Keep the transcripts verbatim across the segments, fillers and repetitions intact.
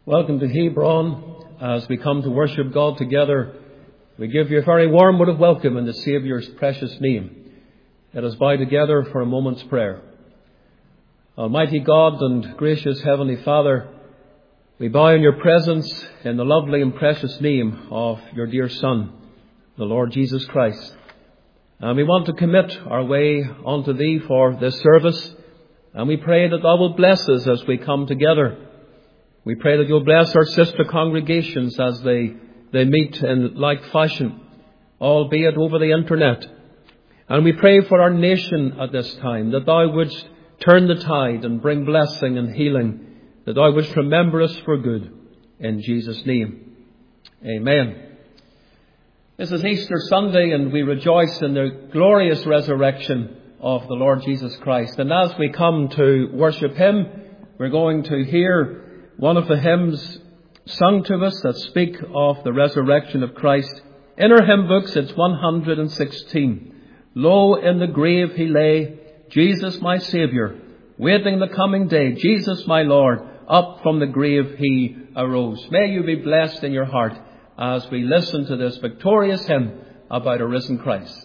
Welcome to Hebron. As we come to worship God together, we give you a very warm word of welcome in the Saviour's precious name. Let us bow together for a moment's prayer. Almighty God and gracious Heavenly Father, we bow in your presence in the lovely and precious name of your dear Son, the Lord Jesus Christ. And we want to commit our way unto Thee for this service, and we pray that Thou wilt bless us as we come together. We pray that you'll bless our sister congregations as they, they meet in like fashion, albeit over the internet. And we pray for our nation at this time, that Thou wouldst turn the tide and bring blessing and healing, that Thou wouldst remember us for good. In Jesus' name, amen. This is Easter Sunday, and we rejoice in the glorious resurrection of the Lord Jesus Christ. And as we come to worship Him, we're going to hear one of the hymns sung to us that speak of the resurrection of Christ. In our hymn books, it's one hundred sixteen. Lo, in the grave he lay, Jesus my Saviour, waiting the coming day. Jesus my Lord, up from the grave he arose. May you be blessed in your heart as we listen to this victorious hymn about a risen Christ.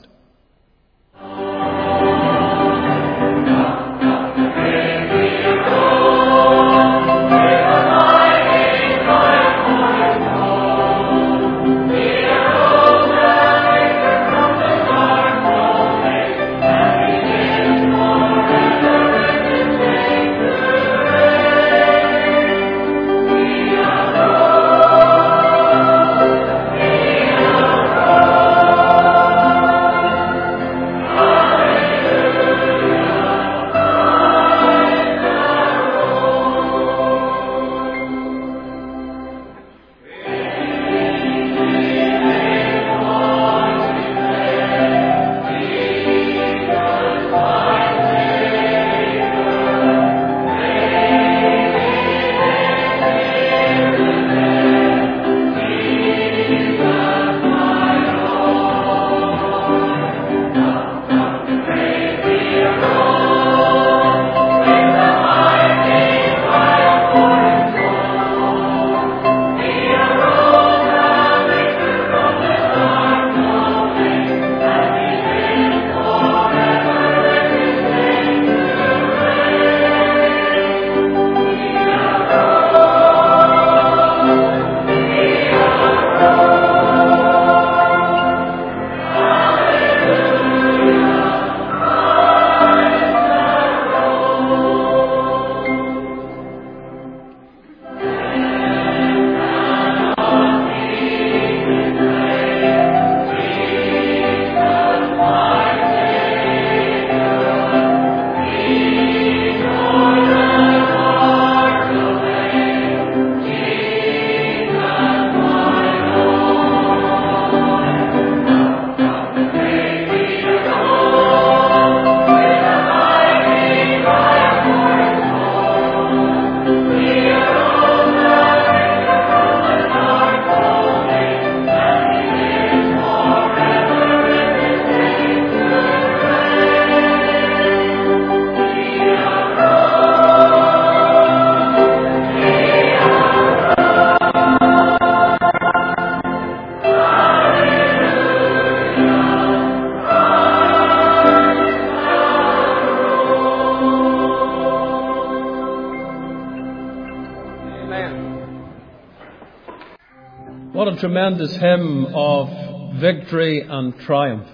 Tremendous hymn of victory and triumph.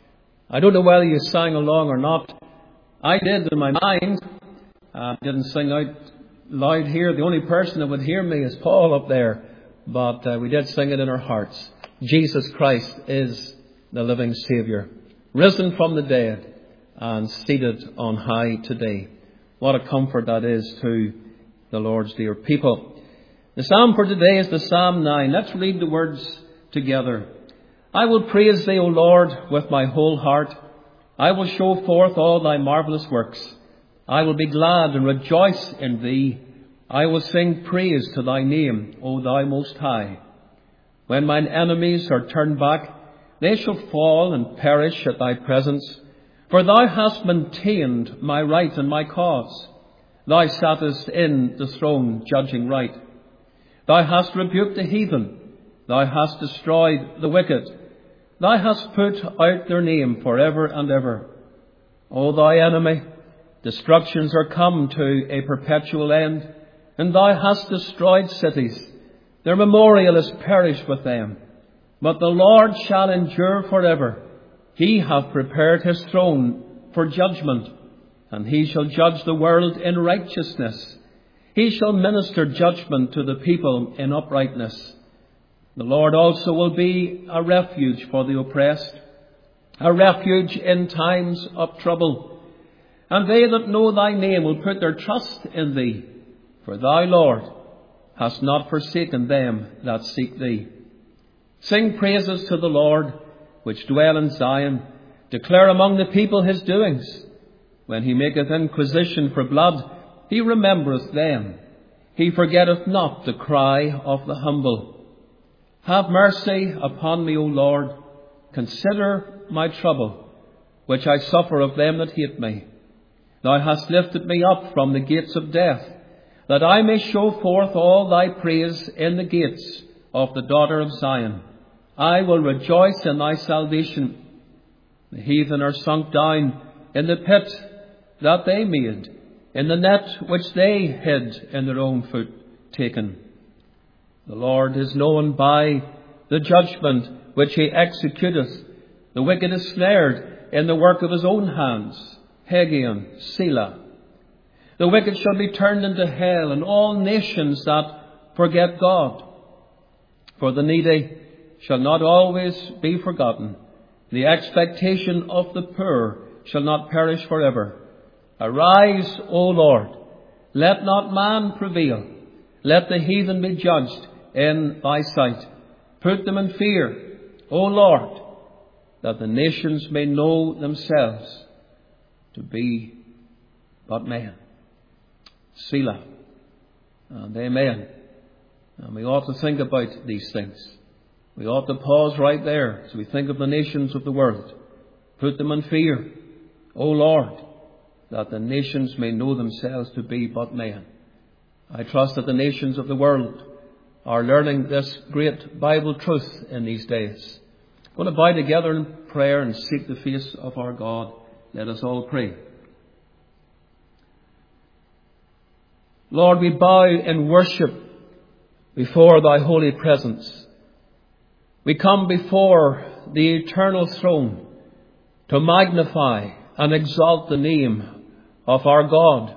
I don't know whether you sang along or not. I did in my mind. I didn't sing out loud here. The only person that would hear me is Paul up there. But uh, we did sing it in our hearts. Jesus Christ is the living Saviour, risen from the dead and seated on high today. What a comfort that is to the Lord's dear people. The psalm for today is the Psalm nine. Let's read the words together. I will praise Thee, O Lord, with my whole heart. I will show forth all Thy marvellous works. I will be glad and rejoice in Thee. I will sing praise to Thy name, O Thou Most High. When mine enemies are turned back, they shall fall and perish at Thy presence. For Thou hast maintained my right and my cause. Thou sattest in the throne judging right. Thou hast rebuked the heathen. Thou hast destroyed the wicked. Thou hast put out their name for ever and ever. O thy enemy, destructions are come to a perpetual end, and thou hast destroyed cities. Their memorial is perished with them. But the Lord shall endure forever. He hath prepared his throne for judgment, and he shall judge the world in righteousness. He shall minister judgment to the people in uprightness. The Lord also will be a refuge for the oppressed, a refuge in times of trouble. And they that know thy name will put their trust in thee, for thou, Lord, hast not forsaken them that seek thee. Sing praises to the Lord, which dwell in Zion. Declare among the people his doings. When he maketh inquisition for blood, he remembereth them. He forgetteth not the cry of the humble. Have mercy upon me, O Lord. Consider my trouble, which I suffer of them that hate me. Thou hast lifted me up from the gates of death, that I may show forth all thy praise in the gates of the daughter of Zion. I will rejoice in thy salvation. The heathen are sunk down in the pit that they made, in the net which they hid in their own foot taken. The Lord is known by the judgment which he executeth. The wicked is snared in the work of his own hands. Hegion, Selah. The wicked shall be turned into hell, and all nations that forget God. For the needy shall not always be forgotten. The expectation of the poor shall not perish forever. Arise, O Lord. Let not man prevail. Let the heathen be judged in thy sight. Put them in fear, O Lord, that the nations may know themselves to be but men. Selah. And amen. And we ought to think about these things. We ought to pause right there as we think of the nations of the world. Put them in fear, O Lord, that the nations may know themselves to be but men. I trust that the nations of the world are learning this great Bible truth in these days. We're going to bow together in prayer and seek the face of our God. Let us all pray. Lord, we bow in worship before thy holy presence. We come before the eternal throne to magnify and exalt the name of our God.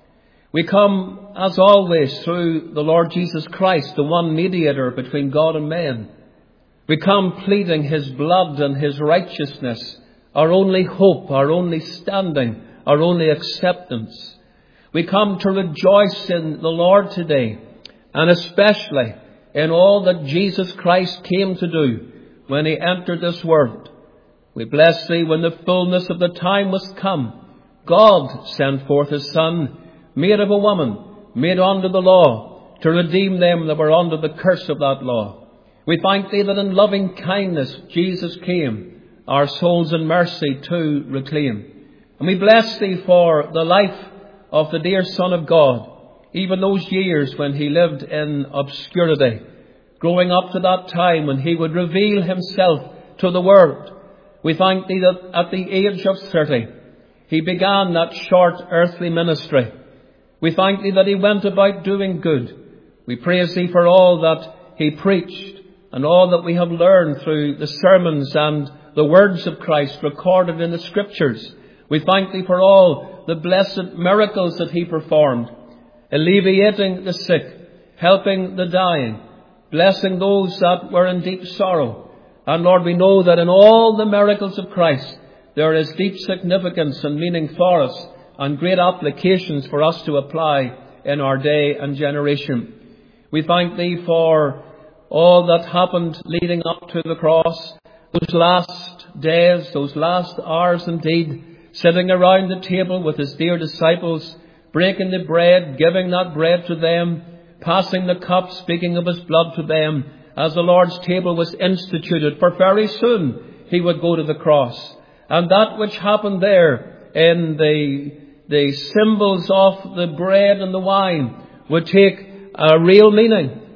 We come, as always, through the Lord Jesus Christ, the one mediator between God and men. We come pleading his blood and his righteousness, our only hope, our only standing, our only acceptance. We come to rejoice in the Lord today, and especially in all that Jesus Christ came to do when he entered this world. We bless thee when the fullness of the time was come. God sent forth his Son, made of a woman, made under the law, to redeem them that were under the curse of that law. We thank thee that in loving kindness Jesus came, our souls in mercy to reclaim. And we bless thee for the life of the dear Son of God, even those years when he lived in obscurity, growing up to that time when he would reveal himself to the world. We thank thee that at the age of thirty, he began that short earthly ministry. We thank thee that he went about doing good. We praise thee for all that he preached and all that we have learned through the sermons and the words of Christ recorded in the Scriptures. We thank thee for all the blessed miracles that he performed, alleviating the sick, helping the dying, blessing those that were in deep sorrow. And Lord, we know that in all the miracles of Christ, there is deep significance and meaning for us and great applications for us to apply in our day and generation. We thank thee for all that happened leading up to the cross, those last days, those last hours indeed, sitting around the table with his dear disciples, breaking the bread, giving that bread to them, passing the cup, speaking of his blood to them, as the Lord's table was instituted, for very soon he would go to the cross. And that which happened there in the, the symbols of the bread and the wine would take a real meaning,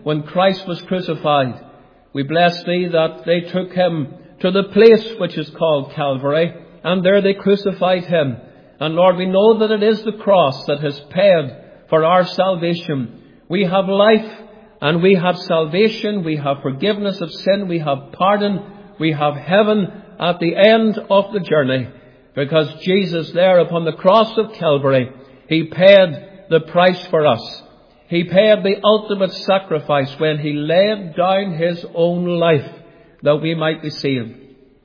when Christ was crucified. We bless Thee that they took Him to the place which is called Calvary, and there they crucified Him. And Lord, we know that it is the cross that has paid for our salvation. We have life, and we have salvation, we have forgiveness of sin, we have pardon, we have heaven at the end of the journey. Because Jesus there upon the cross of Calvary, He paid the price for us. He paid the ultimate sacrifice when He laid down His own life that we might be saved.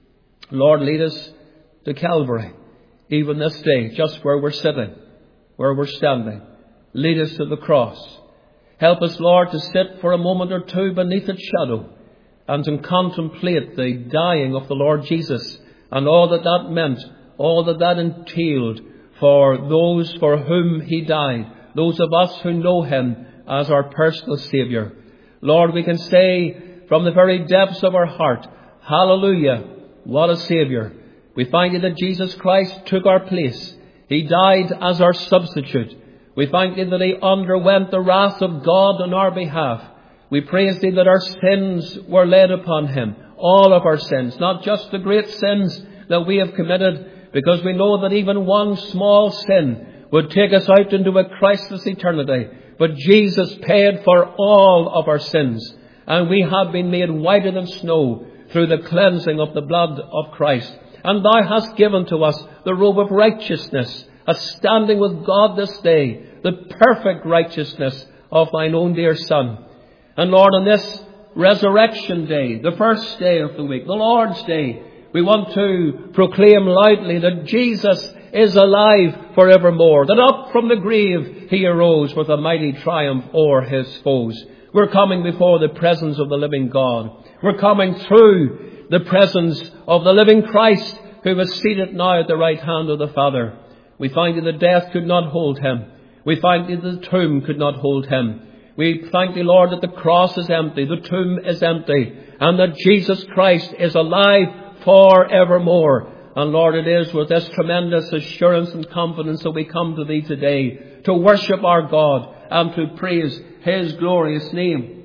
Lord, lead us to Calvary, even this day, just where we're sitting, where we're standing. Lead us to the cross. Help us, Lord, to sit for a moment or two beneath its shadow and to contemplate the dying of the Lord Jesus and all that that meant, all that that entailed for those for whom He died, those of us who know Him as our personal Saviour. Lord, we can say from the very depths of our heart, hallelujah, what a Saviour. We find that Jesus Christ took our place. He died as our substitute. We thank Thee that He underwent the wrath of God on our behalf. We praise Thee that our sins were laid upon Him. All of our sins, not just the great sins that we have committed, because we know that even one small sin would take us out into a Christless eternity. But Jesus paid for all of our sins, and we have been made whiter than snow through the cleansing of the blood of Christ. And Thou hast given to us the robe of righteousness, a standing with God this day, the perfect righteousness of Thine own dear Son. And Lord, on this resurrection day, the first day of the week, the Lord's Day, we want to proclaim loudly that Jesus is alive forevermore, that up from the grave He arose with a mighty triumph o'er His foes. We're coming before the presence of the living God. We're coming through the presence of the living Christ, who is seated now at the right hand of the Father. We find that death could not hold Him. We find that the tomb could not hold Him. We thank Thee, Lord, that the cross is empty, the tomb is empty, and that Jesus Christ is alive forevermore. And Lord, it is with this tremendous assurance and confidence that we come to Thee today to worship our God and to praise His glorious name.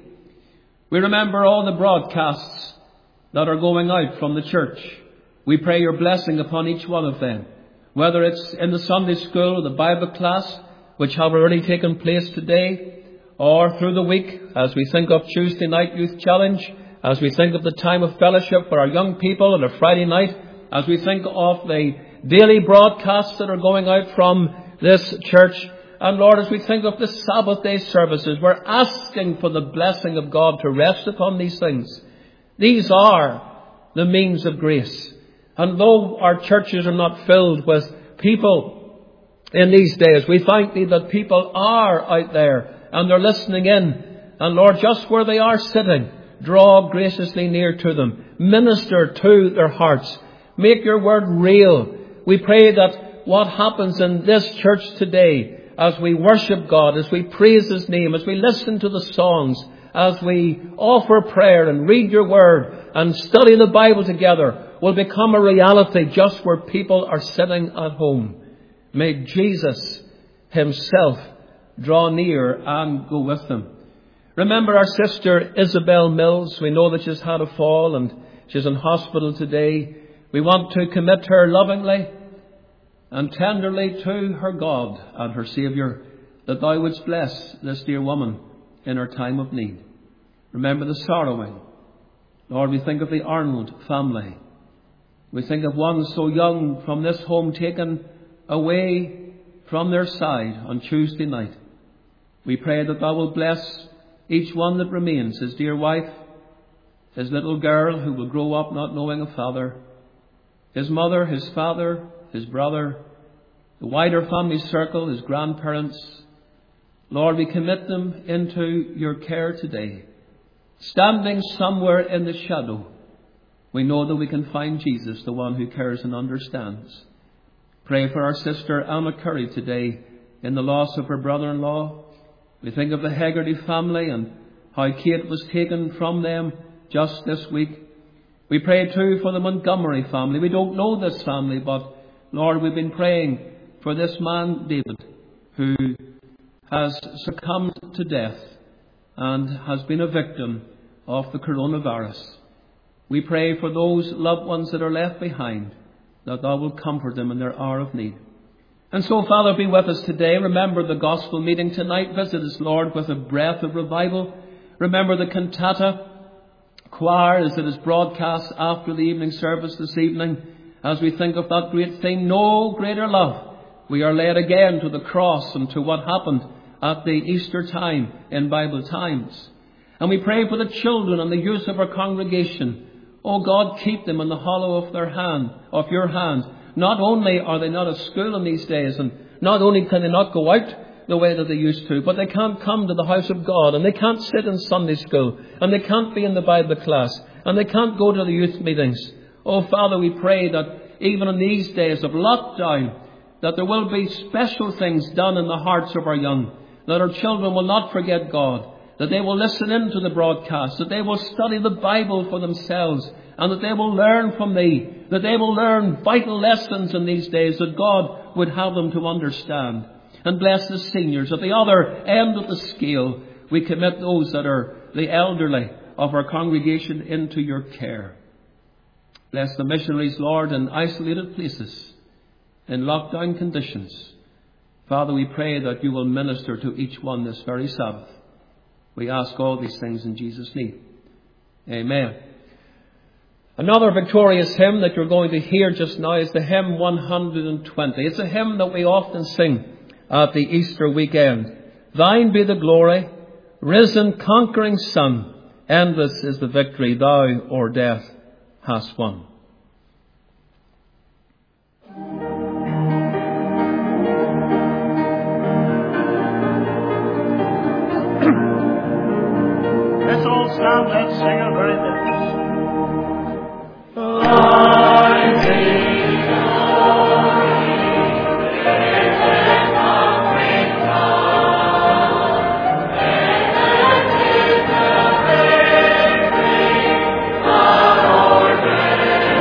We remember all the broadcasts that are going out from the church. We pray Your blessing upon each one of them, whether it's in the Sunday school or the Bible class, which have already taken place today, or through the week as we think of Tuesday night youth challenge, as we think of the time of fellowship for our young people on a Friday night, as we think of the daily broadcasts that are going out from this church, and Lord, as we think of the Sabbath day services, we're asking for the blessing of God to rest upon these things. These are the means of grace. And though our churches are not filled with people in these days, we thank Thee that people are out there and they're listening in. And Lord, just where they are sitting, draw graciously near to them. Minister to their hearts. Make Your word real. We pray that what happens in this church today, as we worship God, as we praise His name, as we listen to the songs, as we offer prayer and read Your word and study the Bible together, will become a reality just where people are sitting at home. May Jesus Himself draw near and go with them. Remember our sister Isabel Mills. We know that she's had a fall and she's in hospital today. We want to commit her lovingly and tenderly to her God and her Saviour, that Thou wouldst bless this dear woman in her time of need. Remember the sorrowing. Lord, we think of the Arnold family. We think of one so young from this home taken away from their side on Tuesday night. We pray that Thou will bless each one that remains, his dear wife, his little girl who will grow up not knowing a father, his mother, his father, his brother, the wider family circle, his grandparents. Lord, we commit them into Your care today. Standing somewhere in the shadow, we know that we can find Jesus, the one who cares and understands. Pray for our sister Anna Curry today in the loss of her brother-in-law. We think of the Hegarty family and how Kate was taken from them just this week. We pray too for the Montgomery family. We don't know this family, but Lord, we've been praying for this man, David, who has succumbed to death. and has been a victim of the coronavirus. We pray for those loved ones that are left behind, that Thou will comfort them in their hour of need. And so, Father, be with us today. Remember the gospel meeting tonight. Visit us, Lord, with a breath of revival. Remember the cantata choir as it is broadcast after the evening service this evening, as we think of that great theme, no greater love. We are led again to the cross and to what happened at the Easter time in Bible times. And we pray for the children and the youth of our congregation. Oh God, keep them in the hollow of their hand, of your hand. Not only are they not at school in these days, and not only can they not go out the way that they used to, but they can't come to the house of God, and they can't sit in Sunday school, and they can't be in the Bible class, and they can't go to the youth meetings. Oh Father, we pray that even in these days of lockdown, that there will be special things done in the hearts of our young, that our children will not forget God, that they will listen in to the broadcast, that they will study the Bible for themselves, and that they will learn from Thee, that they will learn vital lessons in these days that God would have them to understand. And bless the seniors. At the other end of the scale, we commit those that are the elderly of our congregation into your care. Bless the missionaries, Lord, in isolated places, in lockdown conditions. Father, we pray that you will minister to each one this very Sabbath. We ask all these things in Jesus' name. Amen. Another victorious hymn that you're going to hear just now is the hymn one hundred twenty. It's a hymn that we often sing at the Easter weekend. Thine be the glory, risen conquering Son, endless is the victory Thou o'er death hast won. Let's all stand, let's sing our very best. Thine be the glory, risen conquering Son, endless is the victory Thou o'er death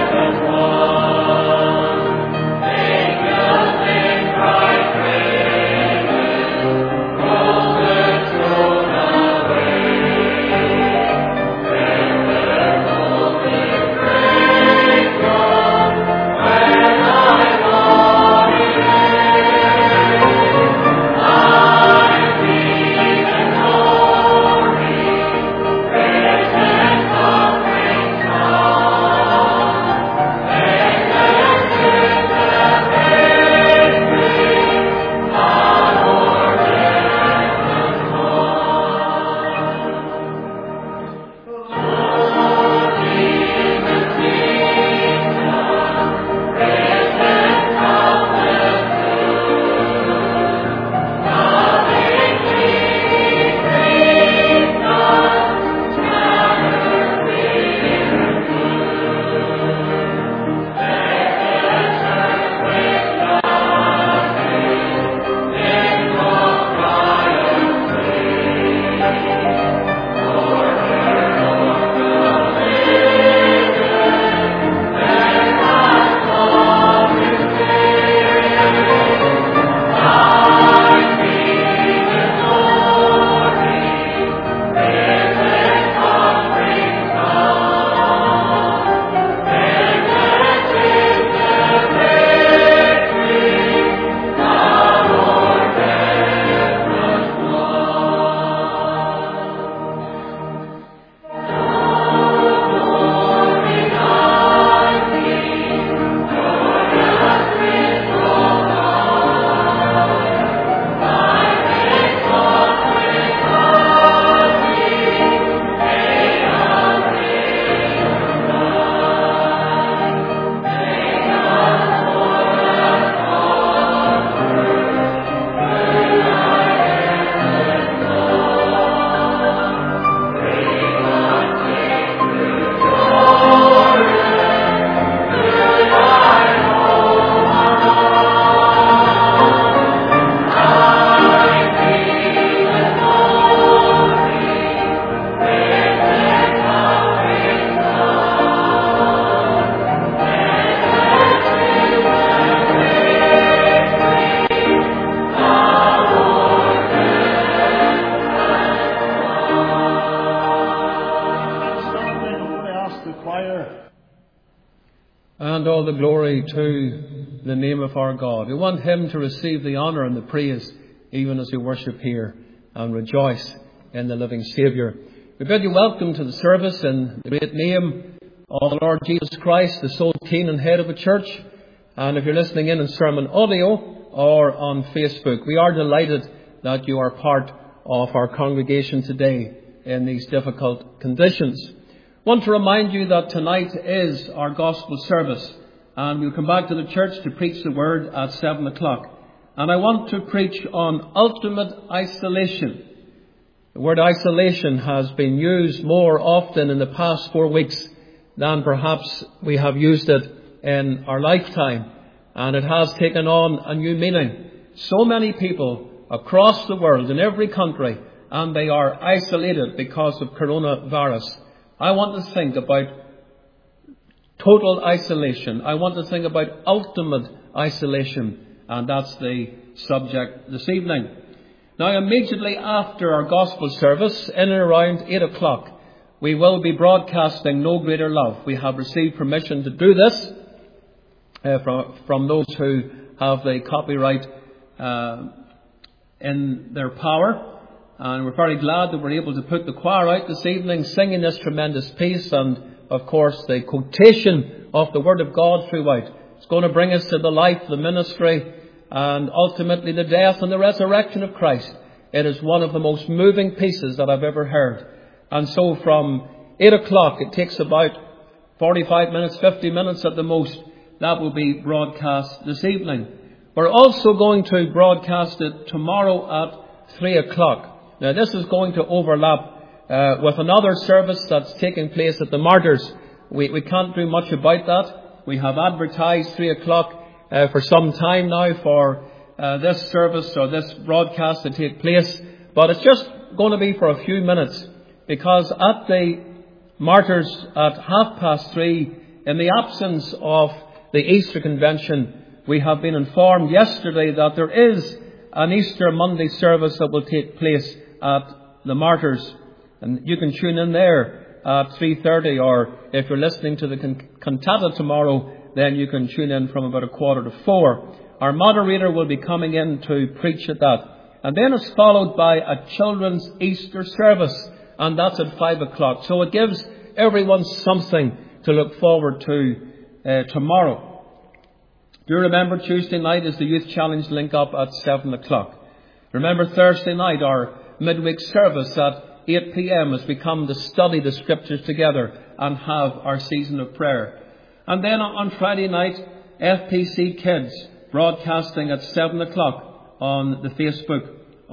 and all the glory to the name of our God. We want Him to receive the honour and the praise even as we worship here and rejoice in the living Saviour. We bid you welcome to the service in the great name of the Lord Jesus Christ, the sole King and Head of the Church. And if you're listening in on sermon audio or on Facebook, we are delighted that you are part of our congregation today in these difficult conditions. I want to remind you that tonight is our gospel service, and we'll come back to the church to preach the word at seven o'clock. And I want to preach on ultimate isolation. The word isolation has been used more often in the past four weeks than perhaps we have used it in our lifetime. And it has taken on a new meaning. So many people across the world, in every country, and they are isolated because of coronavirus. I want to think about total isolation. I want to think about ultimate isolation. And that's the subject this evening. Now, immediately after our gospel service, in and around eight o'clock, we will be broadcasting No Greater Love. We have received permission to do this uh, from, from those who have the copyright uh, in their power. And we're very glad that we're able to put the choir out this evening singing this tremendous piece, and of course the quotation of the Word of God throughout. It's going to bring us to the life, the ministry, and ultimately the death and the resurrection of Christ. It is one of the most moving pieces that I've ever heard. And so from eight o'clock, it takes about forty-five minutes, fifty minutes at the most, that will be broadcast this evening. We're also going to broadcast it tomorrow at three o'clock. Now, this is going to overlap uh, with another service that's taking place at the Martyrs. We, we can't do much about that. We have advertised three o'clock uh, for some time now for uh, this service or this broadcast to take place. But it's just going to be for a few minutes, because at the Martyrs at half past three, in the absence of the Easter Convention, we have been informed yesterday that there is an Easter Monday service that will take place at the Martyrs. And you can tune in there at three thirty, or if you're listening to the cantata tomorrow, then you can tune in from about a quarter to four. Our moderator will be coming in to preach at that. And then it's followed by a children's Easter service, and that's at five o'clock. So it gives everyone something to look forward to uh, tomorrow. Do you remember Tuesday night is the Youth Challenge link up at seven o'clock. Remember Thursday night, our midweek service at eight p.m. as we come to study the Scriptures together and have our season of prayer. And then on Friday night, F P C Kids broadcasting at seven o'clock on the Facebook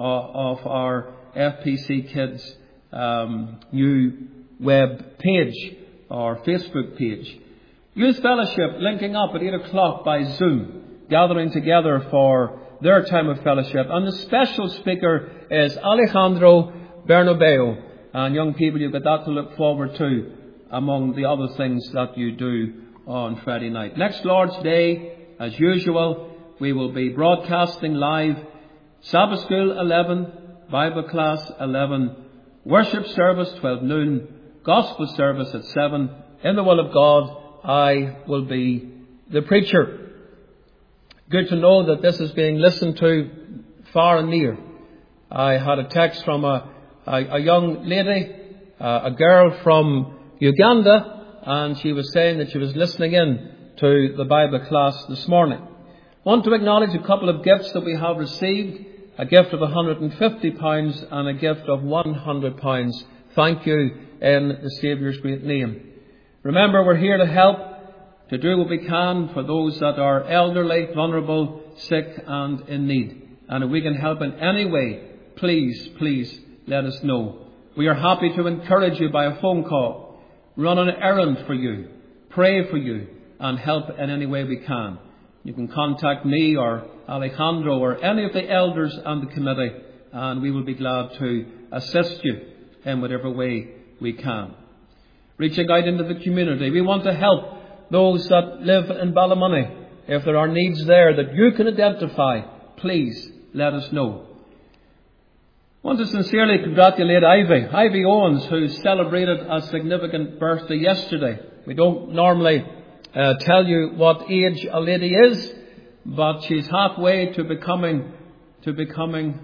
of our F P C Kids um, new web page or Facebook page. Youth Fellowship linking up at eight o'clock by Zoom, gathering together for their time of fellowship. And the special speaker is Alejandro Bernabeu. And young people, you've got that to look forward to among the other things that you do on Friday night. Next Lord's Day, as usual, we will be broadcasting live. Sabbath School eleven, Bible class eleven, worship service twelve noon, gospel service at seven. In the will of God, I will be the preacher. Good to know that this is being listened to far and near. I had a text from a, a, a young lady, uh, a girl from Uganda, and she was saying that she was listening in to the Bible class this morning. I want to acknowledge a couple of gifts that we have received, a gift of one hundred fifty pounds and a gift of one hundred pounds. Thank you in the Saviour's great name. Remember, we're here to help, to do what we can for those that are elderly, vulnerable, sick and in need. And if we can help in any way, please, please let us know. We are happy to encourage you by a phone call, run an errand for you, pray for you, and help in any way we can. You can contact me or Alejandro or any of the elders and the committee, and we will be glad to assist you in whatever way we can. Reaching out into the community, we want to help those that live in Ballymoney. If there are needs there that you can identify, please let us know. I want to sincerely congratulate Ivy, Ivy Owens, who celebrated a significant birthday yesterday. We don't normally uh, tell you what age a lady is, but she's halfway to becoming, to becoming,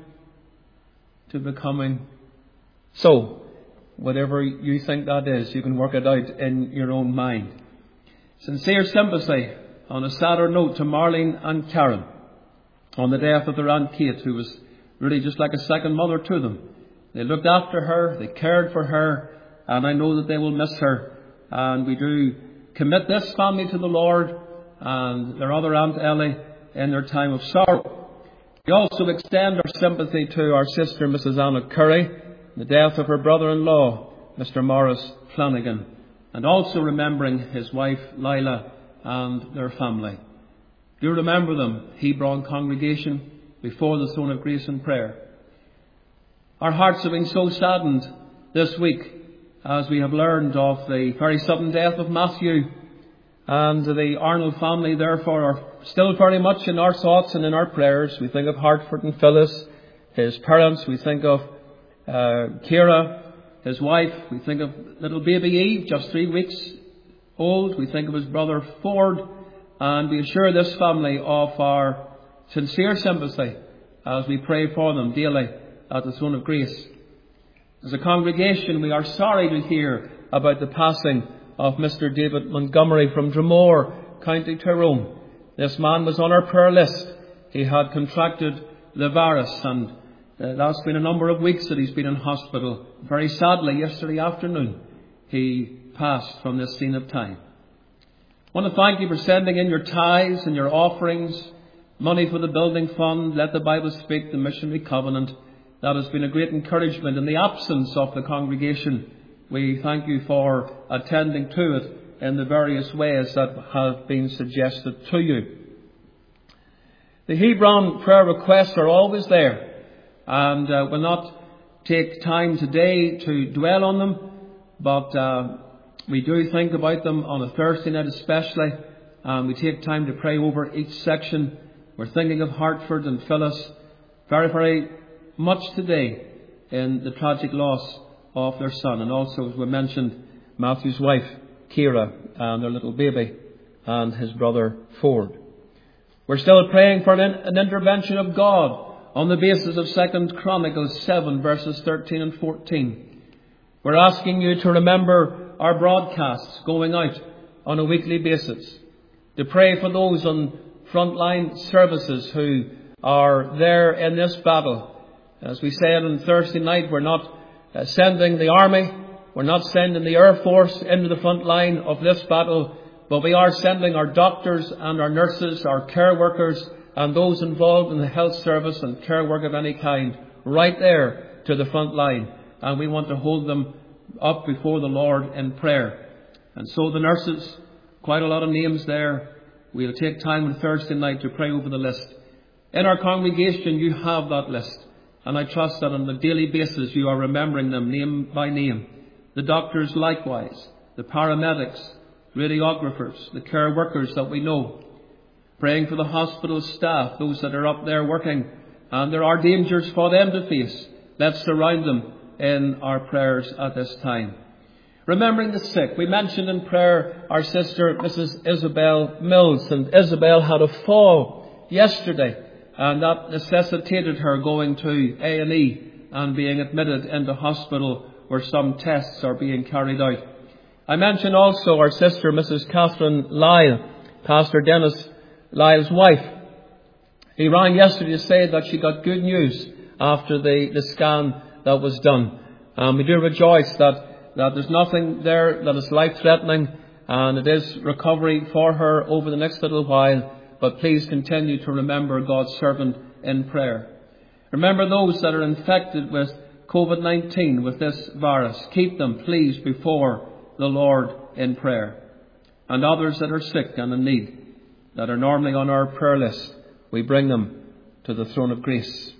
to becoming. So, whatever you think that is, you can work it out in your own mind. Sincere sympathy on a sadder note to Marlene and Karen on the death of their Aunt Kate, who was really just like a second mother to them. They looked after her, they cared for her, and I know that they will miss her. And we do commit this family to the Lord and their other Aunt Ellie in their time of sorrow. We also extend our sympathy to our sister, Missus Anna Curry, the death of her brother-in-law, Mister Morris Flanagan, and also remembering his wife, Lila, and their family. Do remember them, Hebron congregation, before the throne of grace in prayer. Our hearts have been so saddened this week as we have learned of the very sudden death of Matthew, and the Arnold family therefore are still very much in our thoughts and in our prayers. We think of Hartford and Phyllis, his parents. We think of uh, Kira, his wife. We think of little baby Eve, just three weeks old. We think of his brother Ford, and we assure this family of our sincere sympathy as we pray for them daily at the throne of grace. As a congregation, we are sorry to hear about the passing of Mister David Montgomery from Dromore, County Tyrone. This man was on our prayer list. He had contracted the virus, and uh, that's been a number of weeks that he's been in hospital. Very sadly, yesterday afternoon, he passed from this scene of time. I want to thank you for sending in your tithes and your offerings, money for the building fund, Let the Bible Speak, the Missionary Covenant. That has been a great encouragement. In the absence of the congregation, we thank you for attending to it in the various ways that have been suggested to you. The Hebron prayer requests are always there, and uh, we'll not take time today to dwell on them, but uh, we do think about them on a Thursday night especially, and we take time to pray over each section. We're thinking of Hartford and Phyllis very, very much today in the tragic loss of their son, and also, as we mentioned, Matthew's wife, Kira, and their little baby, and his brother, Ford. We're still praying for an, an intervention of God on the basis of Second Chronicles seven, verses thirteen and fourteen. We're asking you to remember our broadcasts going out on a weekly basis, to pray for those on frontline services who are there in this battle. As we said on Thursday night, we're not uh, sending the army, we're not sending the Air Force into the front line of this battle, but we are sending our doctors and our nurses, our care workers, and those involved in the health service and care work of any kind right there to the front line. And we want to hold them up before the Lord in prayer. And so the nurses, quite a lot of names there. We'll take time on Thursday night to pray over the list. In our congregation, you have that list. And I trust that on a daily basis you are remembering them name by name. The doctors likewise, the paramedics, radiographers, the care workers that we know. Praying for the hospital staff, those that are up there working. And there are dangers for them to face. Let's surround them in our prayers at this time. Remembering the sick. We mentioned in prayer our sister, Missus Isabel Mills. And Isabel had a fall yesterday, and that necessitated her going to A and E and being admitted into hospital where some tests are being carried out. I mentioned also our sister, Missus Catherine Lyle, Pastor Dennis Lyle's wife. He rang yesterday to say that she got good news after the, the scan that was done. Um, we do rejoice that, that there's nothing there that is life-threatening, and it is recovery for her over the next little while. But please continue to remember God's servant in prayer. Remember those that are infected with COVID nineteen, with this virus. Keep them, please, before the Lord in prayer. And others that are sick and in need, that are normally on our prayer list, we bring them to the throne of grace.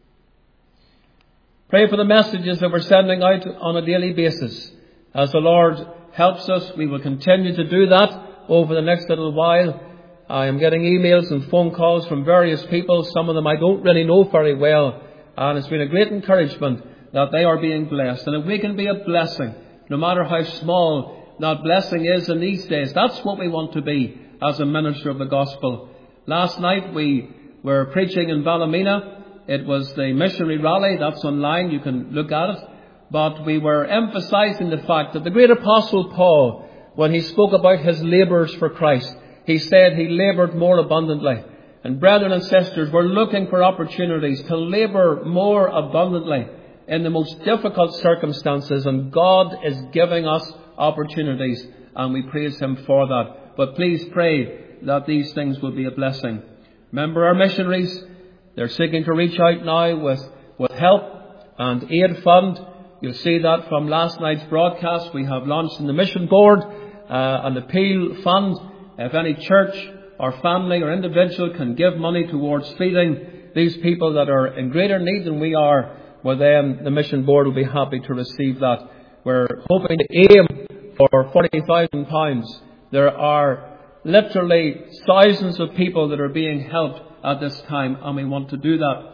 Pray for the messages that we're sending out on a daily basis. As the Lord helps us, we will continue to do that over the next little while. I am getting emails and phone calls from various people. Some of them I don't really know very well. And it's been a great encouragement that they are being blessed. And if we can be a blessing, no matter how small that blessing is in these days. That's what we want to be as a minister of the gospel. Last night we were preaching in Ballymena. It was the missionary rally. That's online. You can look at it. But we were emphasizing the fact that the great apostle Paul, when he spoke about his labours for Christ, he said he laboured more abundantly. And brethren and sisters, we're looking for opportunities to labour more abundantly in the most difficult circumstances. And God is giving us opportunities, and we praise Him for that. But please pray that these things will be a blessing. Remember our missionaries. They're seeking to reach out now with, with help and aid fund. You'll see that from last night's broadcast. We have launched in the mission board uh, an appeal fund. If any church or family or individual can give money towards feeding these people that are in greater need than we are, well then the mission board will be happy to receive that. We're hoping to aim for forty thousand pounds. There are literally thousands of people that are being helped at this time, and we want to do that.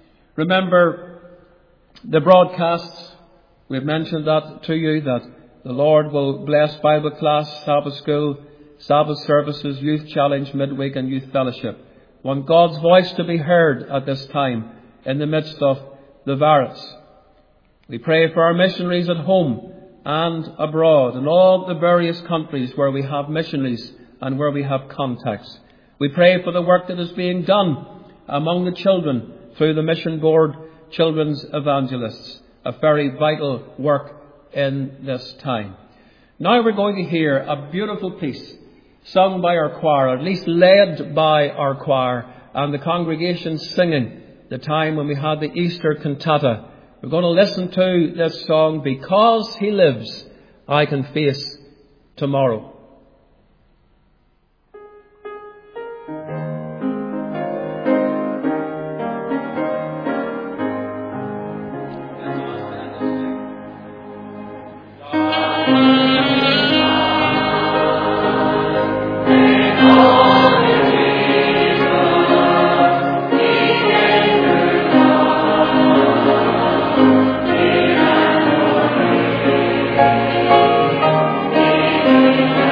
Remember the broadcasts. We've mentioned that to you, that the Lord will bless Bible class, Sabbath school, Sabbath services, youth challenge, midweek and youth fellowship. Want God's voice to be heard at this time in the midst of the virus. We pray for our missionaries at home and abroad in all the various countries where we have missionaries and where we have contacts. We pray for the work that is being done among the children through the mission board, children's evangelists. A very vital work in this time. Now we're going to hear a beautiful piece sung by our choir, or at least led by our choir, and the congregation singing the time when we had the Easter cantata. We're going to listen to this song, Because He Lives, I Can Face Tomorrow. Thank you.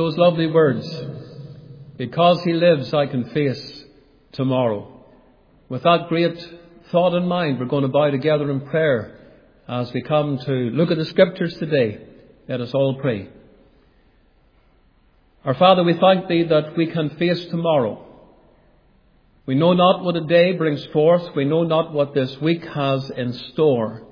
those lovely words, because he lives, I can face tomorrow. With that great thought in mind, we're going to bow together in prayer as we come to look at the Scriptures today. Let us all pray. Our Father, we thank Thee that we can face tomorrow. We know not what a day brings forth. We know not what this week has in store.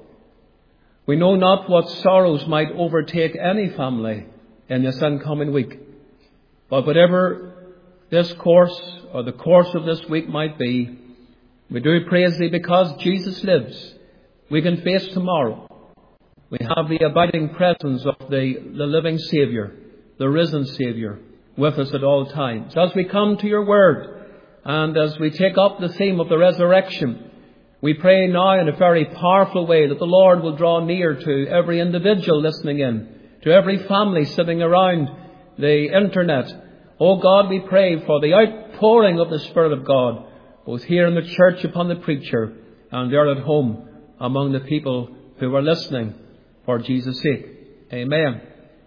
We know not what sorrows might overtake any family in this incoming week. But whatever this course or the course of this week might be, we do praise Thee because Jesus lives. We can face tomorrow. We have the abiding presence of the, the living Saviour, the risen Saviour, with us at all times. As we come to Your Word, and as we take up the theme of the resurrection, we pray now in a very powerful way that the Lord will draw near to every individual listening in, to every family sitting around the internet. Oh God, we pray for the outpouring of the Spirit of God, both here in the church upon the preacher and there at home among the people who are listening for Jesus' sake. Amen.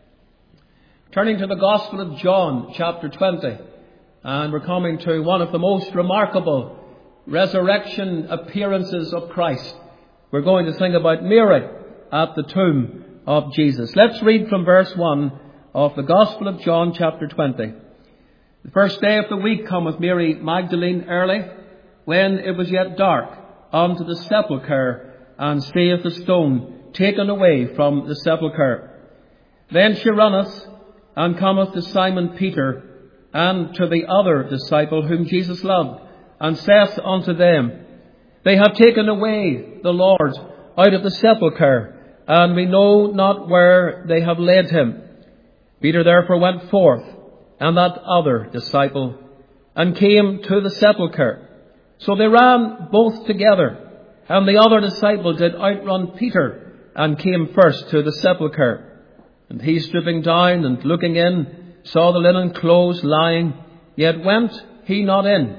Turning to the Gospel of John, chapter twenty. And we're coming to one of the most remarkable resurrection appearances of Christ. We're going to think about Mary at the tomb of Jesus. Let's read from verse one of the Gospel of John, chapter twenty. The first day of the week cometh Mary Magdalene early, when it was yet dark, unto the sepulchre, and seeth the stone taken away from the sepulchre. Then she runneth, and cometh to Simon Peter, and to the other disciple whom Jesus loved, and saith unto them, They have taken away the Lord out of the sepulchre, and we know not where they have laid him. Peter therefore went forth, and that other disciple, and came to the sepulchre. So they ran both together, and the other disciple did outrun Peter, and came first to the sepulchre. And he, stooping down and looking in, saw the linen clothes lying, yet went he not in.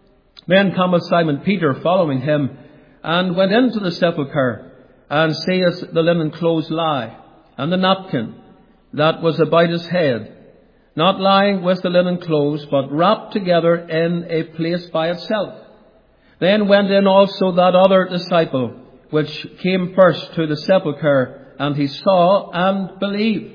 Then cometh Simon Peter following him, and went into the sepulchre, and seeth the linen clothes lie, and the napkin that was about his head, not lying with the linen clothes, but wrapped together in a place by itself. Then went in also that other disciple, which came first to the sepulchre, and he saw and believed.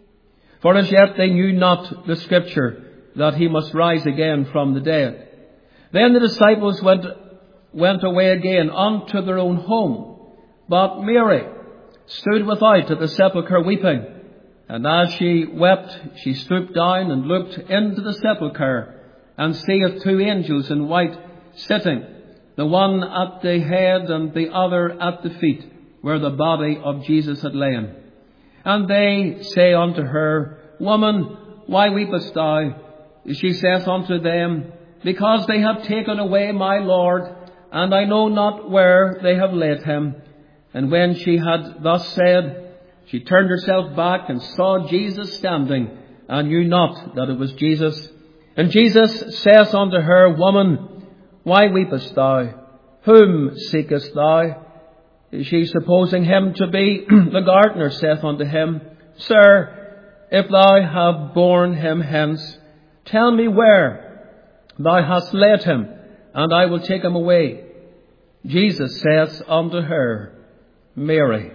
For as yet they knew not the Scripture, that he must rise again from the dead. Then the disciples went, went away again unto their own home. But Mary stood without at the sepulchre weeping. And as she wept, she stooped down and looked into the sepulchre, and seeth two angels in white sitting, the one at the head and the other at the feet, where the body of Jesus had lain. And they say unto her, Woman, why weepest thou? She saith unto them, Because they have taken away my Lord, and I know not where they have laid him. And when she had thus said, she turned herself back and saw Jesus standing, and knew not that it was Jesus. And Jesus saith unto her, Woman, why weepest thou? Whom seekest thou? She, supposing him to be the gardener, saith unto him, Sir, if thou have borne him hence, tell me where thou hast laid him, and I will take him away. Jesus saith unto her, Mary.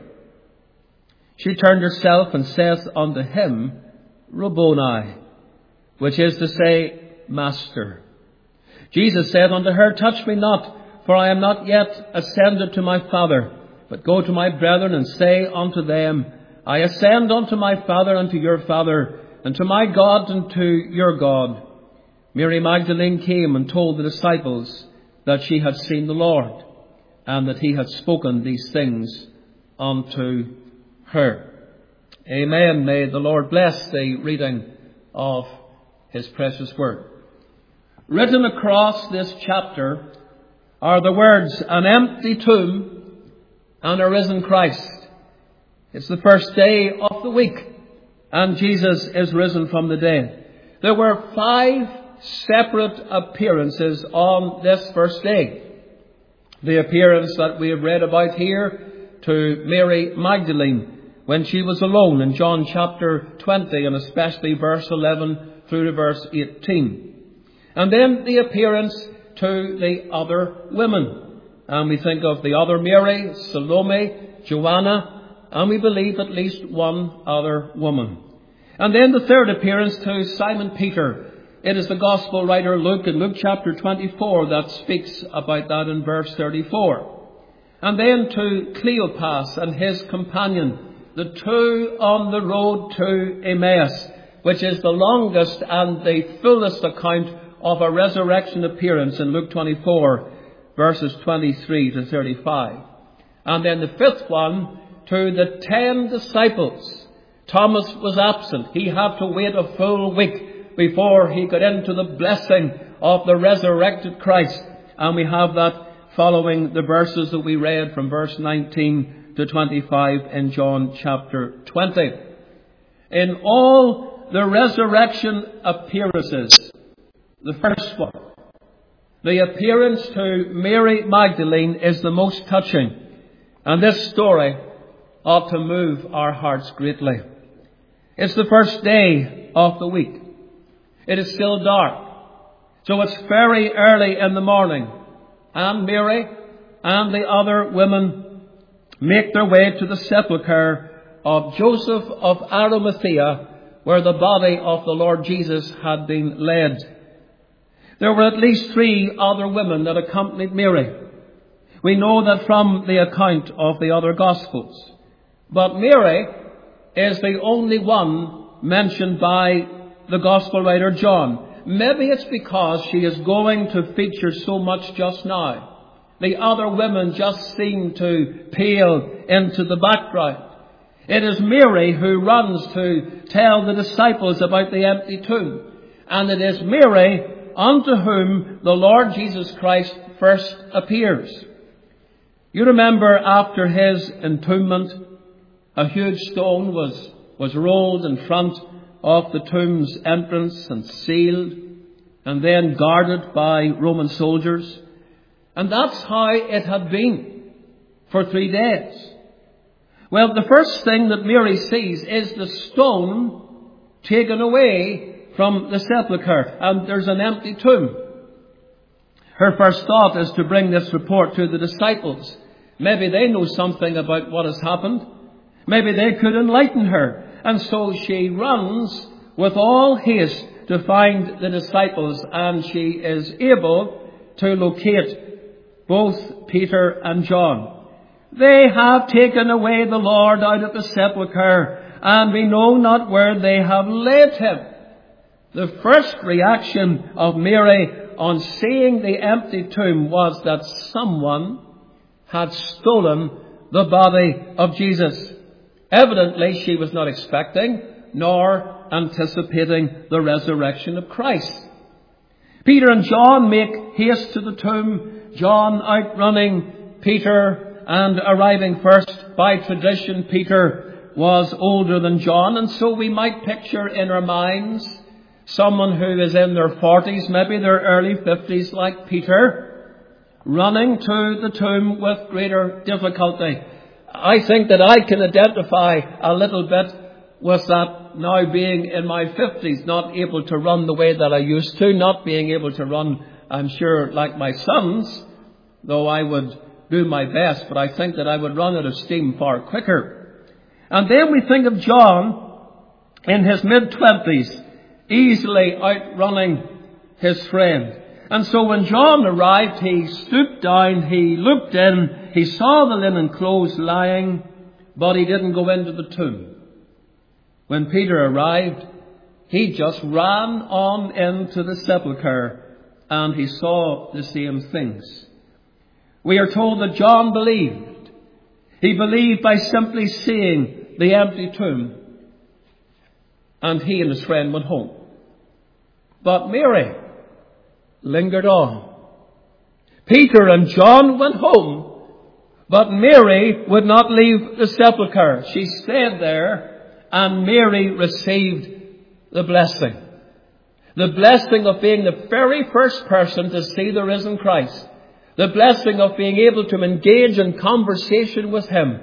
She turned herself and saith unto him, Rabboni, which is to say, Master. Jesus saith unto her, Touch me not, for I am not yet ascended to my Father, but go to my brethren and say unto them, I ascend unto my Father and to your Father, and to my God and to your God. Mary Magdalene came and told the disciples that she had seen the Lord, and that he had spoken these things unto her. Amen. May the Lord bless the reading of his precious word. Written across this chapter are the words, an empty tomb and a risen Christ. It's the first day of the week, and Jesus is risen from the dead. There were five separate appearances on this first day. The appearance that we have read about here to Mary Magdalene, when she was alone in John chapter twenty, and especially verse eleven through to verse eighteen. And then the appearance to the other women. And we think of the other Mary, Salome, Joanna, and we believe at least one other woman. And then the third appearance to Simon Peter. It is the Gospel writer Luke in Luke chapter twenty-four that speaks about that in verse thirty-four. And then to Cleopas and his companion, the two on the road to Emmaus, which is the longest and the fullest account of a resurrection appearance in Luke twenty-four, verses twenty-three to thirty-five. And then the fifth one to the ten disciples. Thomas was absent. He had to wait a full week before he got into the blessing of the resurrected Christ. And we have that following the verses that we read from verse nineteen to twenty-five in John chapter twenty. In all the resurrection appearances, the first one, the appearance to Mary Magdalene, is the most touching. And this story ought to move our hearts greatly. It's the first day of the week. It is still dark. So it's very early in the morning. And Mary and the other women make their way to the sepulchre of Joseph of Arimathea, where the body of the Lord Jesus had been laid. There were at least three other women that accompanied Mary. We know that from the account of the other Gospels. But Mary is the only one mentioned by the Gospel writer John. Maybe it's because she is going to feature so much just now. The other women just seem to pale into the background. It is Mary who runs to tell the disciples about the empty tomb. And it is Mary unto whom the Lord Jesus Christ first appears. You remember after his entombment, a huge stone was, was rolled in front of the tomb's entrance and sealed and then guarded by Roman soldiers. And that's how it had been for three days. Well, the first thing that Mary sees is the stone taken away from the sepulchre, and there's an empty tomb. Her first thought is to bring this report to the disciples. Maybe they know something about what has happened. Maybe they could enlighten her. And so she runs with all haste to find the disciples, and she is able to locate both Peter and John. They have taken away the Lord out of the sepulchre, and we know not where they have laid him. The first reaction of Mary on seeing the empty tomb was that someone had stolen the body of Jesus. Evidently, she was not expecting nor anticipating the resurrection of Christ. Peter and John make haste to the tomb, John outrunning Peter and arriving first. By tradition, Peter was older than John, and so we might picture in our minds someone who is in their forties, maybe their early fifties, like Peter, running to the tomb with greater difficulty. I think that I can identify a little bit with that now, being in my fifties, not able to run the way that I used to, not being able to run, I'm sure, like my sons, though I would do my best, but I think that I would run out of steam far quicker. And then we think of John in his mid-twenties, easily outrunning his friend. And so when John arrived, he stooped down, he looked in, he saw the linen clothes lying, but he didn't go into the tomb. When Peter arrived, he just ran on into the sepulchre, and he saw the same things. We are told that John believed. He believed by simply seeing the empty tomb, and he and his friend went home. But Mary lingered on. Peter and John went home, but Mary would not leave the sepulchre. She stayed there, and Mary received the blessing. The blessing of being the very first person to see the risen Christ. The blessing of being able to engage in conversation with him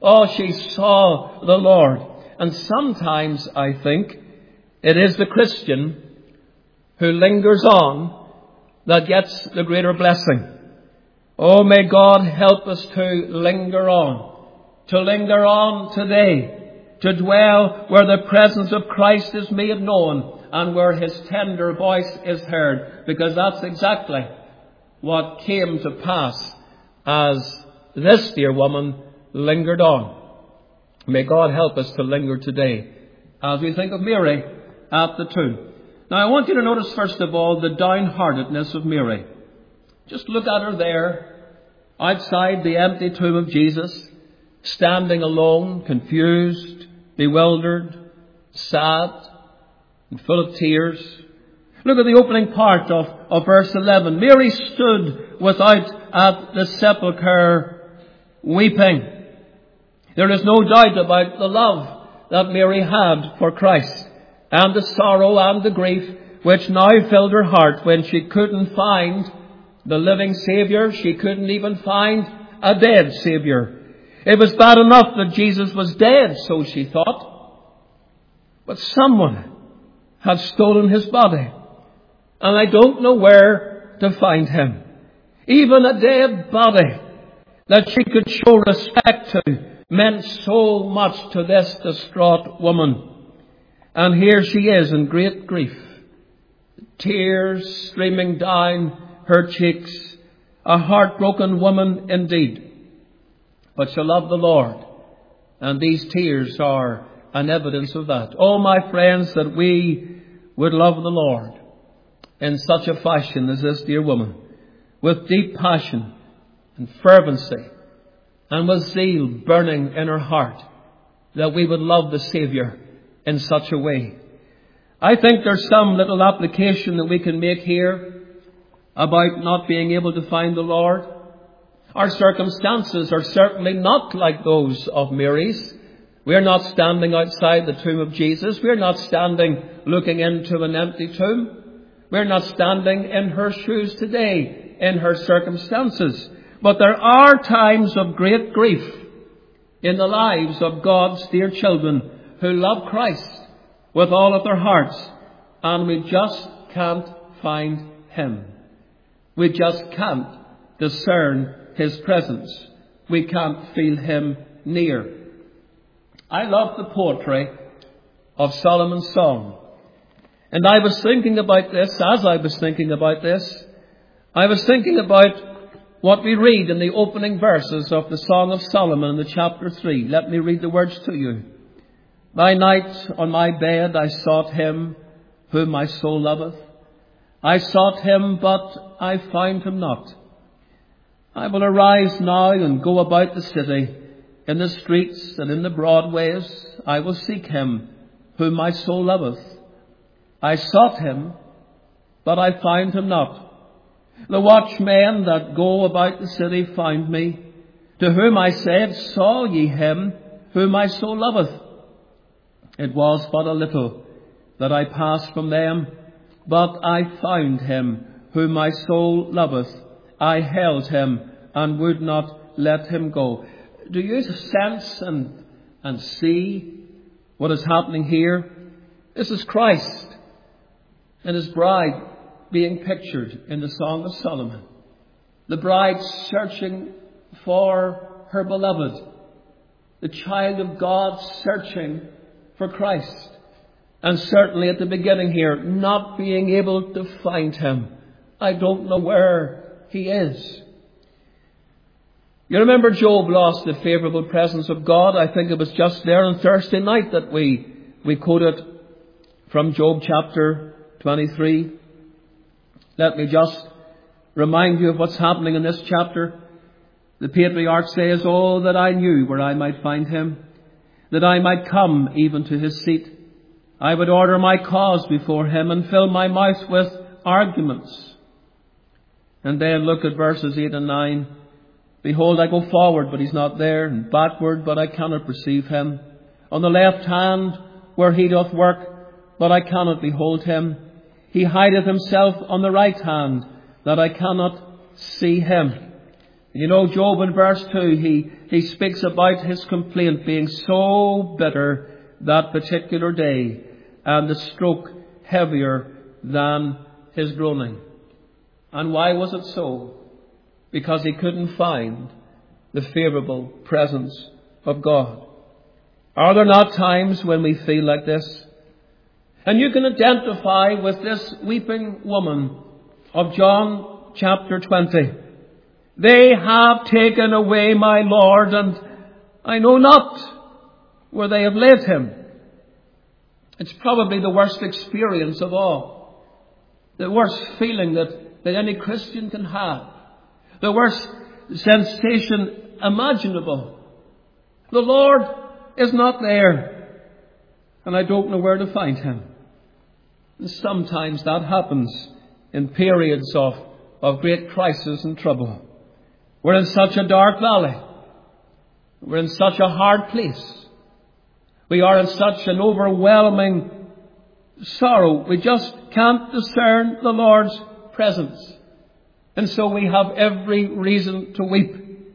Oh, she saw the Lord. And sometimes I think it is the Christian who lingers on that gets the greater blessing. Oh, may God help us to linger on, to linger on today, to dwell where the presence of Christ is made known and where his tender voice is heard, because that's exactly what came to pass as this dear woman lingered on. May God help us to linger today as we think of Mary at the tomb. Now, I want you to notice, first of all, the downheartedness of Mary. Just look at her there, outside the empty tomb of Jesus, standing alone, confused, bewildered, sad, and full of tears. Look at the opening part of, of verse eleven. Mary stood without at the sepulchre weeping. There is no doubt about the love that Mary had for Christ, and the sorrow and the grief which now filled her heart when she couldn't find the living Saviour. She couldn't even find a dead Saviour. It was bad enough that Jesus was dead, so she thought. But someone had stolen his body, and I don't know where to find him. Even a dead body that she could show respect to meant so much to this distraught woman. And here she is in great grief, tears streaming down her cheeks, a heartbroken woman indeed. But she loved the Lord, and these tears are an evidence of that. Oh, my friends, that we would love the Lord in such a fashion as this dear woman, with deep passion and fervency, and with zeal burning in her heart, that we would love the Saviour in such a way. I think there's some little application that we can make here about not being able to find the Lord. Our circumstances are certainly not like those of Mary's. We're not standing outside the tomb of Jesus. We're not standing looking into an empty tomb. We're not standing in her shoes today, in her circumstances. But there are times of great grief in the lives of God's dear children who love Christ with all of their hearts, and we just can't find him. We just can't discern his presence. We can't feel him near. I love the poetry of Solomon's Song. And I was thinking about this, as I was thinking about this, I was thinking about what we read in the opening verses of the Song of Solomon in the chapter three. Let me read the words to you. By night on my bed I sought him whom my soul loveth. I sought him, but I found him not. I will arise now and go about the city, in the streets and in the broad ways. I will seek him whom my soul loveth. I sought him, but I found him not. The watchmen that go about the city found me, to whom I said, saw ye him whom my soul loveth? It was but a little that I passed from them, but I found him whom my soul loveth. I held him and would not let him go. Do you sense and, and see what is happening here? This is Christ and his bride being pictured in the Song of Solomon. The bride searching for her beloved. The child of God searching for Christ. And certainly at the beginning here, not being able to find him. I don't know where he is. You remember Job lost the favourable presence of God. I think it was just there on Thursday night that we, we quoted from Job chapter twenty-three. Let me just remind you of what's happening in this chapter. The patriarch says, oh, that I knew where I might find him, that I might come even to his seat. I would order my cause before him and fill my mouth with arguments. And then look at verses eight and nine. Behold, I go forward, but he's not there, and backward, but I cannot perceive him. On the left hand, where he doth work, but I cannot behold him. He hideth himself on the right hand, that I cannot see him. You know, Job in verse two, he, he speaks about his complaint being so bitter that particular day, and the stroke heavier than his groaning. And why was it so? Because he couldn't find the favourable presence of God. Are there not times when we feel like this? And you can identify with this weeping woman of John chapter twenty. They have taken away my Lord, and I know not where they have laid him. It's probably the worst experience of all. The worst feeling that, that any Christian can have. The worst sensation imaginable. The Lord is not there, and I don't know where to find him. And sometimes that happens in periods of, of great crisis and trouble. We're in such a dark valley. We're in such a hard place. We are in such an overwhelming sorrow. We just can't discern the Lord's presence. And so we have every reason to weep.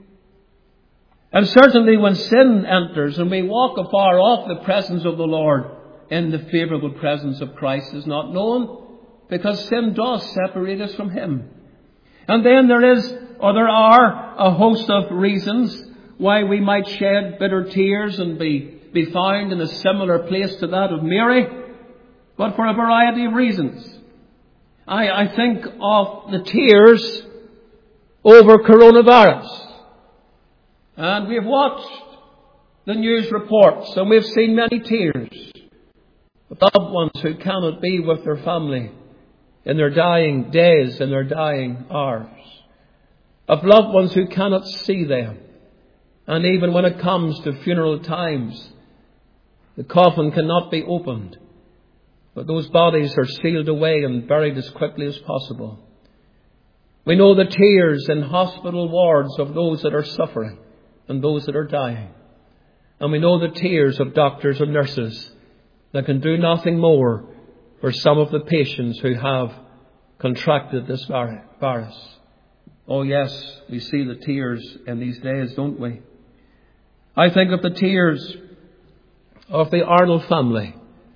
And certainly when sin enters and we walk afar off the presence of the Lord, in the favourable presence of Christ is not known, because sin does separate us from him. And then there is, or there are, a host of reasons why we might shed bitter tears and be, be found in a similar place to that of Mary, but for a variety of reasons. I, I think of the tears over coronavirus. And we've watched the news reports and we've seen many tears of loved ones who cannot be with their family in their dying days, in their dying hours. Of loved ones who cannot see them. And even when it comes to funeral times, the coffin cannot be opened, but those bodies are sealed away and buried as quickly as possible. We know the tears in hospital wards of those that are suffering and those that are dying. And we know the tears of doctors and nurses that can do nothing more for some of the patients who have contracted this virus. Oh yes, we see the tears in these days, don't we? I think of the tears of the Arnold family.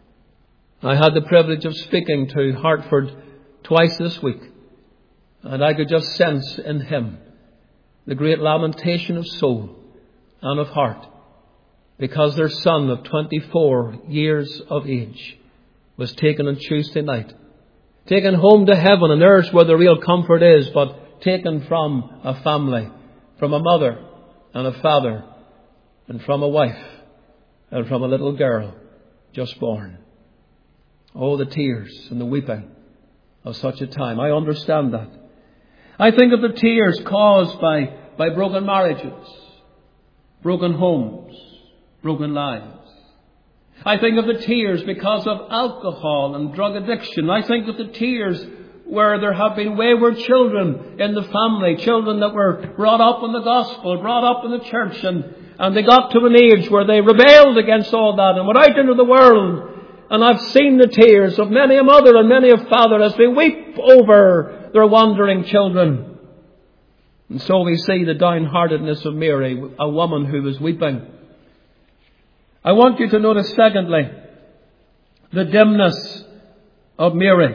I had the privilege of speaking to Hartford twice this week, and I could just sense in him the great lamentation of soul and of heart, because their son of twenty-four years of age was taken on Tuesday night, taken home to heaven, and there's where the real comfort is, but taken from a family, from a mother and a father, and from a wife, and from a little girl just born. Oh, the tears and the weeping of such a time. I understand that. I think of the tears caused by, by broken marriages, broken homes, broken lives. I think of the tears because of alcohol and drug addiction. I think of the tears where there have been wayward children in the family, children that were brought up in the gospel, brought up in the church, and, and they got to an age where they rebelled against all that and went out into the world. And I've seen the tears of many a mother and many a father as they weep over their wandering children. And so we see the downheartedness of Mary, a woman who was weeping. I want you to notice, secondly, the dimness of Mary.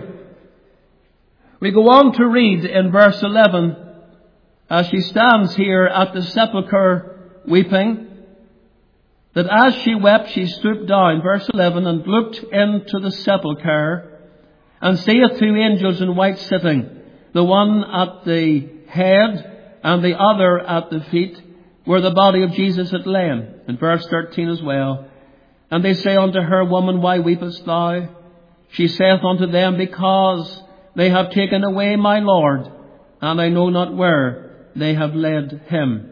We go on to read in verse eleven, as she stands here at the sepulchre weeping, that as she wept, she stooped down, verse eleven, and looked into the sepulchre, and seeth two angels in white sitting, the one at the head and the other at the feet, where the body of Jesus had lain. In verse thirteen as well. And they say unto her, Woman, why weepest thou? She saith unto them, Because they have taken away my Lord, and I know not where they have laid him.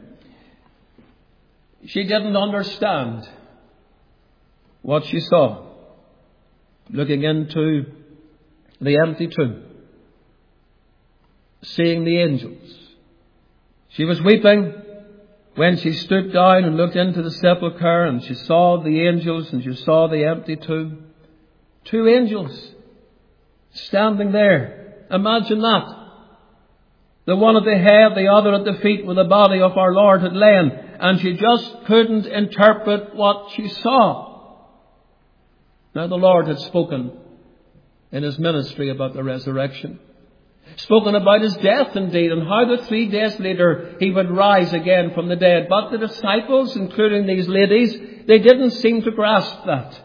She didn't understand what she saw, looking into the empty tomb, seeing the angels. She was weeping when she stooped down and looked into the sepulchre, and she saw the angels and she saw the empty tomb. Two angels standing there. Imagine that. The one at the head, the other at the feet, where the body of our Lord had lain. and she just couldn't interpret what she saw. Now the Lord had spoken in his ministry about the resurrection. Spoken about his death indeed, and how that three days later he would rise again from the dead. But the disciples, including these ladies, they didn't seem to grasp that.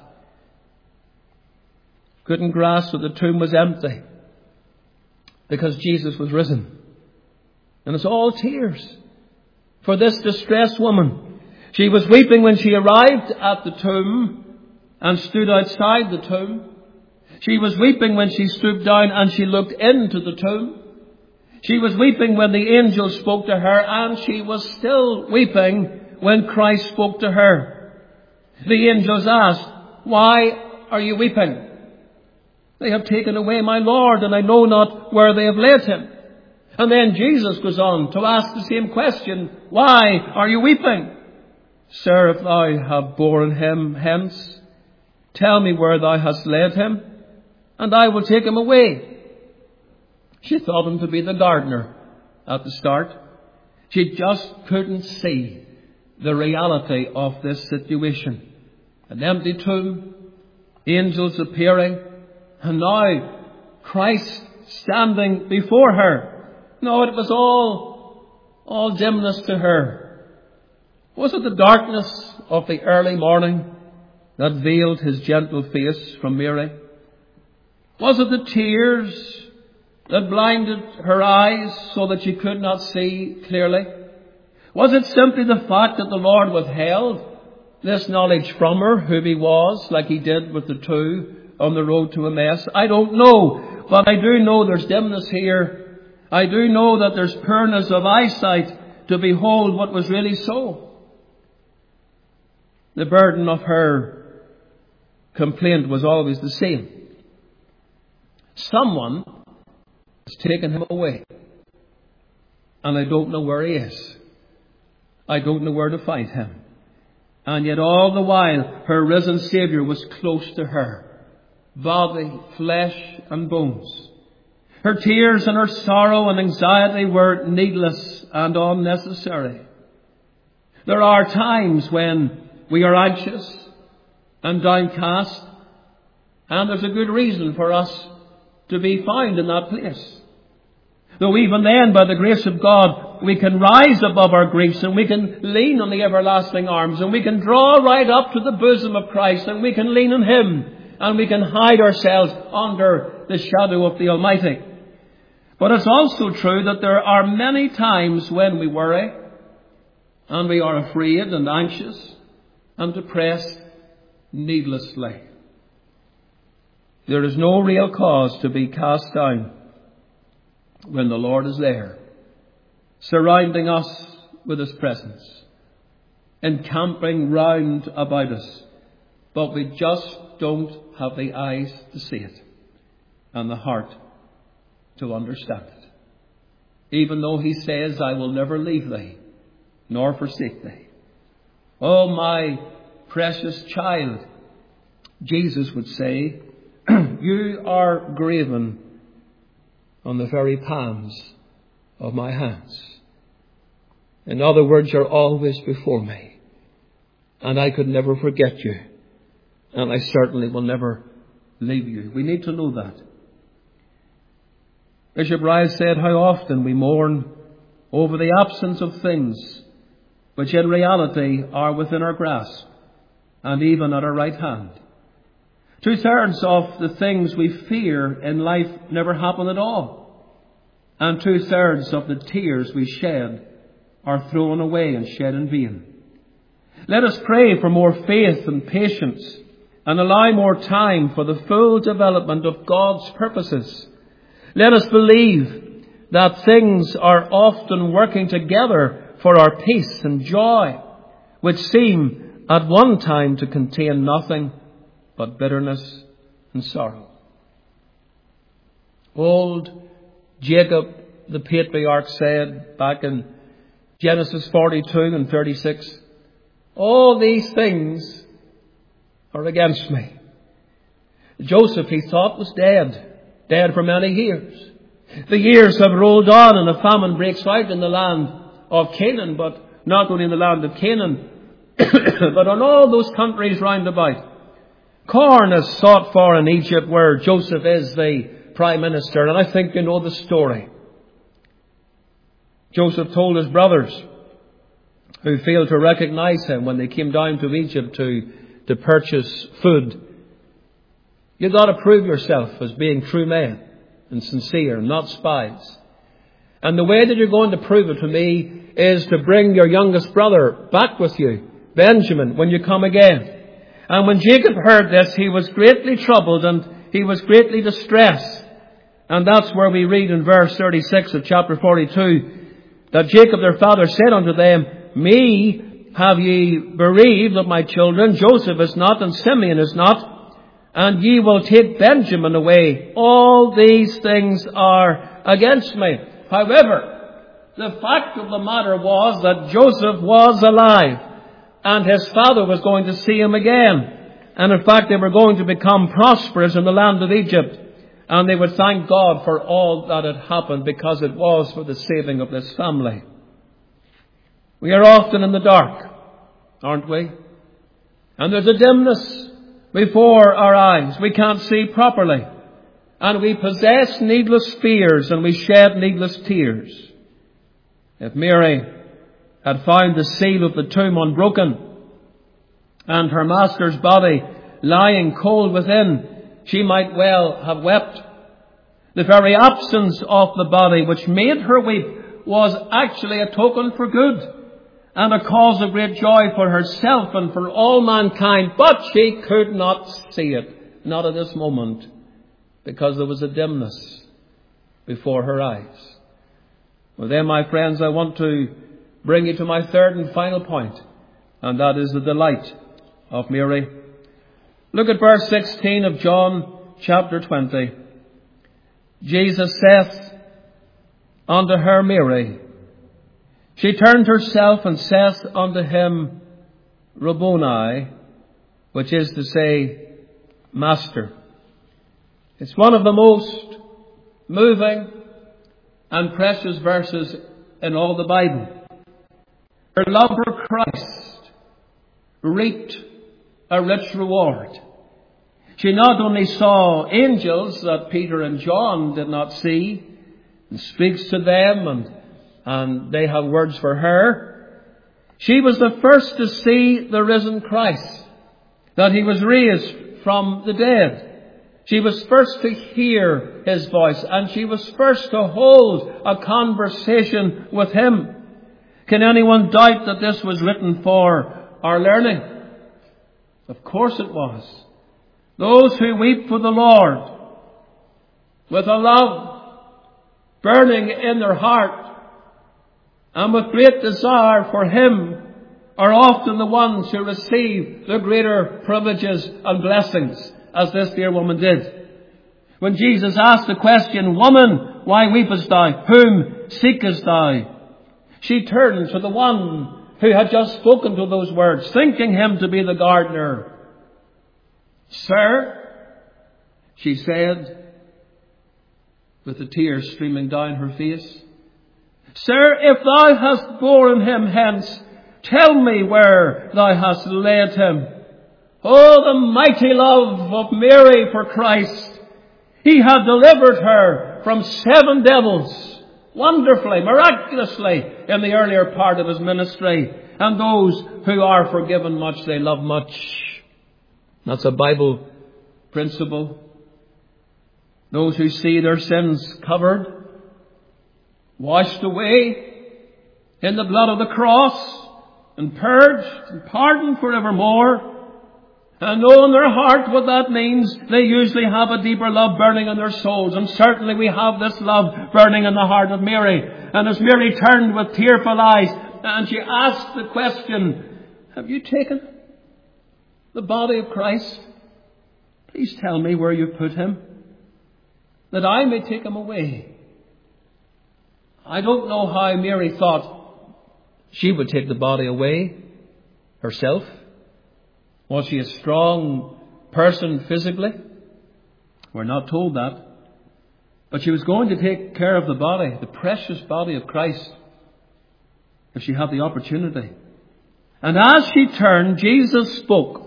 Couldn't grasp that the tomb was empty, because Jesus was risen. And it's all tears for this distressed woman. She was weeping when she arrived at the tomb and stood outside the tomb. She was weeping when she stooped down and she looked into the tomb. She was weeping when the angel spoke to her, and she was still weeping when Christ spoke to her. The angels asked, "Why are you weeping? They have taken away my Lord, and I know not where they have laid him." And then Jesus goes on to ask the same question, "Why are you weeping? Sir, if thou have borne him hence, tell me where thou hast laid him, and I will take him away." She thought him to be the gardener at the start. She just couldn't see the reality of this situation. An empty tomb, angels appearing, and now Christ standing before her. No, it was all, all dimness to her. Was it the darkness of the early morning that veiled his gentle face from Mary? Was it the tears that blinded her eyes so that she could not see clearly? Was it simply the fact that the Lord withheld this knowledge from her, who he was, like he did with the two on the road to Emmaus? I don't know, but I do know there's dimness here. I do know that there's poorness of eyesight to behold what was really so. The burden of her complaint was always the same. Someone has taken him away, and I don't know where he is. I don't know where to find him. And yet all the while her risen Saviour was close to her, body, flesh and bones. Her tears and her sorrow and anxiety were needless and unnecessary. There are times when we are anxious and downcast, and there's a good reason for us to be found in that place. Though even then, by the grace of God, we can rise above our griefs, and we can lean on the everlasting arms, and we can draw right up to the bosom of Christ, and we can lean on him, and we can hide ourselves under the shadow of the Almighty. But it's also true that there are many times when we worry, and we are afraid and anxious and depressed needlessly. There is no real cause to be cast down when the Lord is there, surrounding us with his presence, encamping round about us. But we just don't have the eyes to see it and the heart to understand it. Even though he says, "I will never leave thee, nor forsake thee." Oh, my precious child, Jesus would say, "You are graven on the very palms of my hands." In other words, you're always before me, and I could never forget you, and I certainly will never leave you. We need to know that. Bishop Ryle said how often we mourn over the absence of things which in reality are within our grasp and even at our right hand. Two-thirds of the things we fear in life never happen at all, and two-thirds of the tears we shed are thrown away and shed in vain. Let us pray for more faith and patience, and allow more time for the full development of God's purposes. Let us believe that things are often working together for our peace and joy, which seem at one time to contain nothing but bitterness and sorrow. Old Jacob, the patriarch, said back in Genesis forty-two and thirty-six, "All these things are against me." Joseph, he thought, was dead. Dead for many years. The years have rolled on and a famine breaks out in the land of Canaan, but not only in the land of Canaan, but on all those countries round about. Corn is sought for in Egypt, where Joseph is the prime minister, and I think you know the story. Joseph told his brothers, who failed to recognize him when they came down to Egypt to, to purchase food, you've got to prove yourself as being true men and sincere, not spies. And the way that you're going to prove it to me is to bring your youngest brother back with you, Benjamin, when you come again. And when Jacob heard this, he was greatly troubled and he was greatly distressed. And that's where we read in verse thirty-six of chapter forty-two, that Jacob their father said unto them, Me have ye bereaved of my children, Joseph is not, and Simeon is not, and ye will take Benjamin away. All these things are against me. However, the fact of the matter was that Joseph was alive, and his father was going to see him again. And in fact, they were going to become prosperous in the land of Egypt. And they would thank God for all that had happened, because it was for the saving of this family. We are often in the dark, aren't we? And there's a dimness before our eyes. We can't see properly. And we possess needless fears and we shed needless tears. If Mary had found the seal of the tomb unbroken and her master's body lying cold within, she might well have wept. The very absence of the body which made her weep was actually a token for good and a cause of great joy for herself and for all mankind. But she could not see it, not at this moment, because there was a dimness before her eyes. Well then, my friends, I want to bring you to my third and final point, and that is the delight of Mary. Look at verse sixteen of John chapter twenty. Jesus saith unto her, Mary. She turned herself and saith unto him, Rabboni, which is to say, Master. It's one of the most moving and precious verses in all the Bible. Her love for Christ reaped a rich reward. She not only saw angels that Peter and John did not see, and speaks to them, and, and they have words for her. She was the first to see the risen Christ, that he was raised from the dead. She was first to hear his voice, and she was first to hold a conversation with him. Can anyone doubt that this was written for our learning? Of course it was. Those who weep for the Lord with a love burning in their heart and with great desire for him are often the ones who receive the greater privileges and blessings, as this dear woman did. When Jesus asked the question, Woman, why weepest thou? Whom seekest thou? She turned to the one who had just spoken to those words, thinking him to be the gardener. Sir, she said, with the tears streaming down her face, Sir, if thou hast borne him hence, tell me where thou hast laid him. Oh, the mighty love of Mary for Christ. He had delivered her from seven devils, wonderfully, miraculously, in the earlier part of his ministry. And those who are forgiven much, they love much. That's a Bible principle. Those who see their sins covered, washed away in the blood of the cross, and purged and pardoned forevermore, and know in their heart what that means, they usually have a deeper love burning in their souls. And certainly we have this love burning in the heart of Mary. And as Mary turned with tearful eyes, and she asked the question, Have you taken the body of Christ? Please tell me where you put him, that I may take him away. I don't know how Mary thought she would take the body away herself. Was she a strong person physically? We're not told that. But she was going to take care of the body, the precious body of Christ. Because she had the opportunity. And as she turned, Jesus spoke.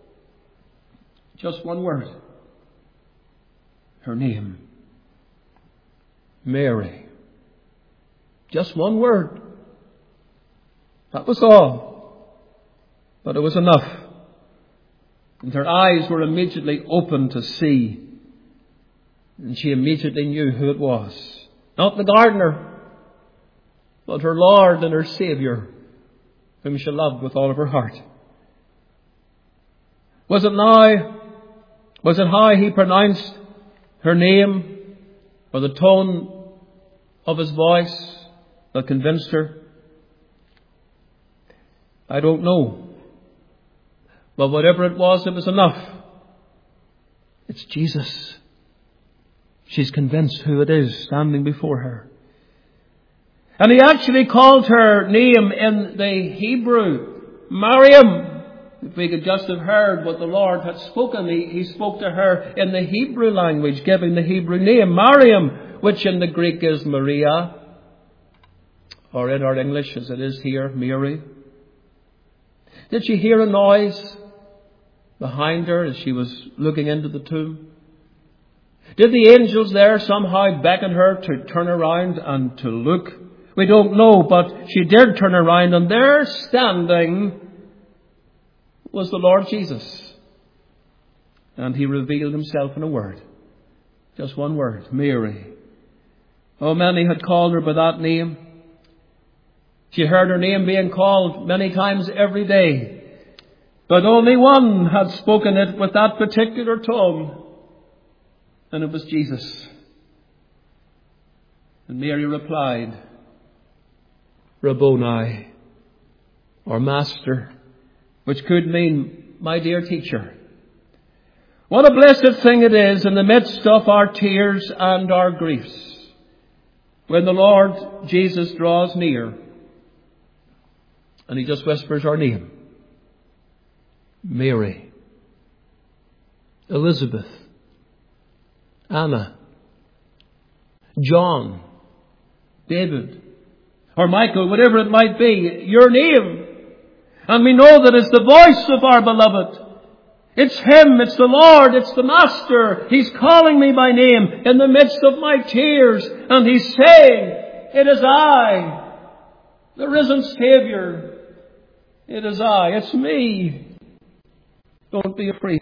Just one word. Her name. Mary. Just one word. That was all. But it was enough. And her eyes were immediately opened to see. And she immediately knew who it was. Not the gardener, but her Lord and her Saviour, whom she loved with all of her heart. Was it now, was it how he pronounced her name, or the tone of his voice that convinced her? I don't know. But whatever it was, it was enough. It's Jesus. She's convinced who it is standing before her. And he actually called her name in the Hebrew, Miriam. If we could just have heard what the Lord had spoken, he, he spoke to her in the Hebrew language, giving the Hebrew name, Miriam, which in the Greek is Maria, or in our English as it is here, Mary. Did she hear a noise behind her as she was looking into the tomb? Did the angels there somehow beckon her to turn around and to look? We don't know, but she did turn around, and there standing was the Lord Jesus. And he revealed himself in a word. Just one word. Mary. Oh, many had called her by that name. She heard her name being called many times every day. But only one had spoken it with that particular tone. And it was Jesus. And Mary replied, Rabboni, or Master, which could mean my dear teacher. What a blessed thing it is in the midst of our tears and our griefs, when the Lord Jesus draws near and he just whispers our name. Mary, Elizabeth, Anna, John, David, or Michael, whatever it might be, your name. And we know that it's the voice of our beloved. It's Him, it's the Lord, it's the Master. He's calling me by name in the midst of my tears. And He's saying, it is I, the risen Saviour. It is I, it's me. Don't be afraid.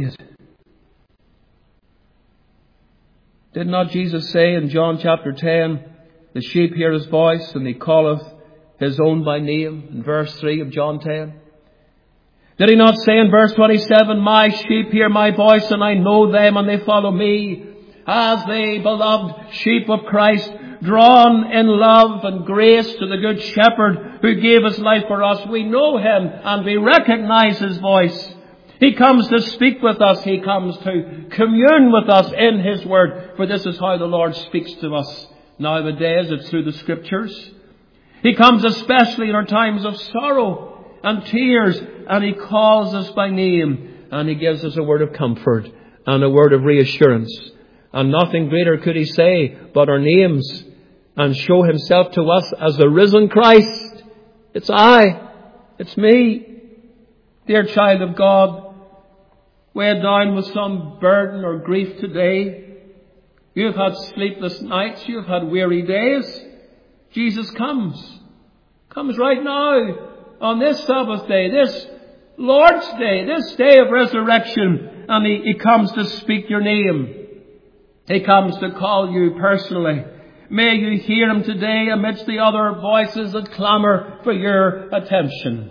Did not Jesus say in John chapter ten, the sheep hear His voice and He calleth His own by name, in verse three of John ten? Did He not say in verse twenty-seven, my sheep hear my voice and I know them and they follow me, as the beloved sheep of Christ, drawn in love and grace to the Good Shepherd who gave His life for us. We know Him and we recognize His voice. He comes to speak with us. He comes to commune with us in His Word. For this is how the Lord speaks to us nowadays. It's through the Scriptures. He comes especially in our times of sorrow and tears, and He calls us by name, and He gives us a word of comfort and a word of reassurance. And nothing greater could He say but our names and show Himself to us as the risen Christ. It's I. It's me. Dear child of God, weighed down with some burden or grief today. You've had sleepless nights. You've had weary days. Jesus comes. Comes right now on this Sabbath day, this Lord's Day, this day of resurrection. And he, he comes to speak your name. He comes to call you personally. May you hear Him today amidst the other voices that clamour for your attention.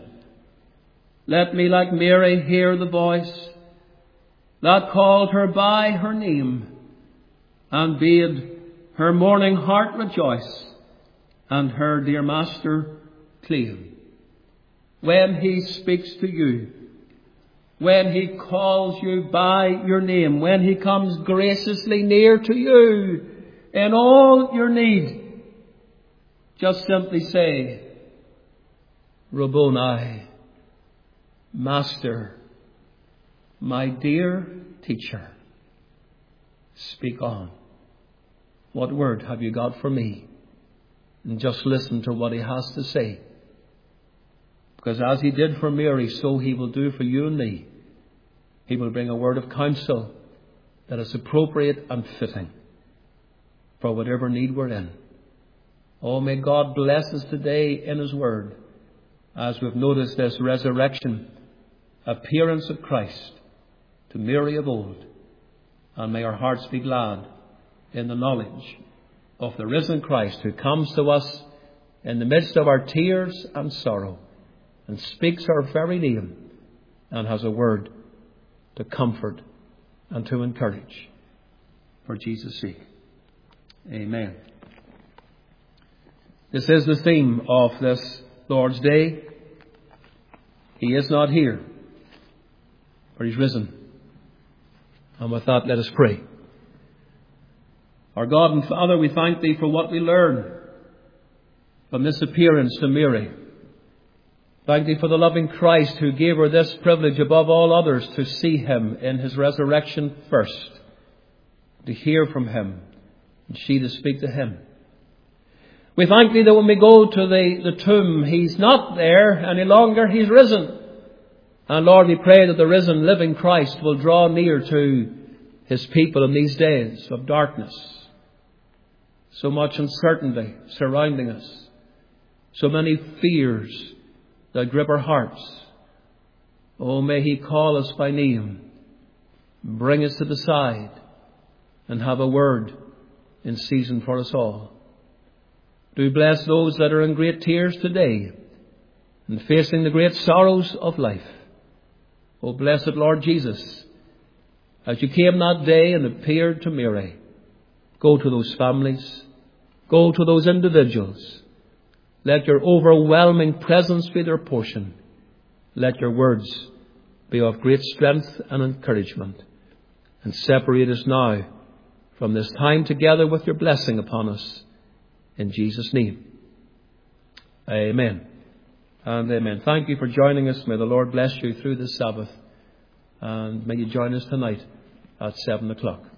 Let me, like Mary, hear the voice that called her by her name and bade her mourning heart rejoice and her dear Master claim. When He speaks to you, when He calls you by your name, when He comes graciously near to you in all your need, just simply say, Rabboni, Master, my dear teacher, speak on. What word have you got for me? And just listen to what He has to say Because as he did for Mary, so he will do for you and me. He will bring a word of counsel that is appropriate and fitting for whatever need we're in. Oh, may God bless us today in his word as we've noticed this resurrection appearance of Christ to Mary of old. And may our hearts be glad in the knowledge of the risen Christ who comes to us in the midst of our tears and sorrow and speaks our very name and has a word to comfort and to encourage for Jesus' sake. Amen. This is the theme of this Lord's Day. He is not here, but he's risen. And with that, let us pray. Our God and Father, we thank thee for what we learn from this appearance to Mary. Thank thee for the loving Christ who gave her this privilege above all others to see him in his resurrection first, to hear from him, and she to speak to him. We thank thee that when we go to the, the tomb, he's not there any longer, he's risen. And Lord, we pray that the risen, living Christ will draw near to his people in these days of darkness. So much uncertainty surrounding us. So many fears that grip our hearts. Oh, may he call us by name, bring us to the side, and have a word in season for us all. Do bless those that are in great tears today and facing the great sorrows of life. Oh, blessed Lord Jesus, as you came that day and appeared to Mary, go to those families, go to those individuals. Let your overwhelming presence be their portion. Let your words be of great strength and encouragement. And separate us now from this time together with your blessing upon us. In Jesus' name. Amen. And amen. Thank you for joining us. May the Lord bless you through this Sabbath. And may you join us tonight at seven o'clock.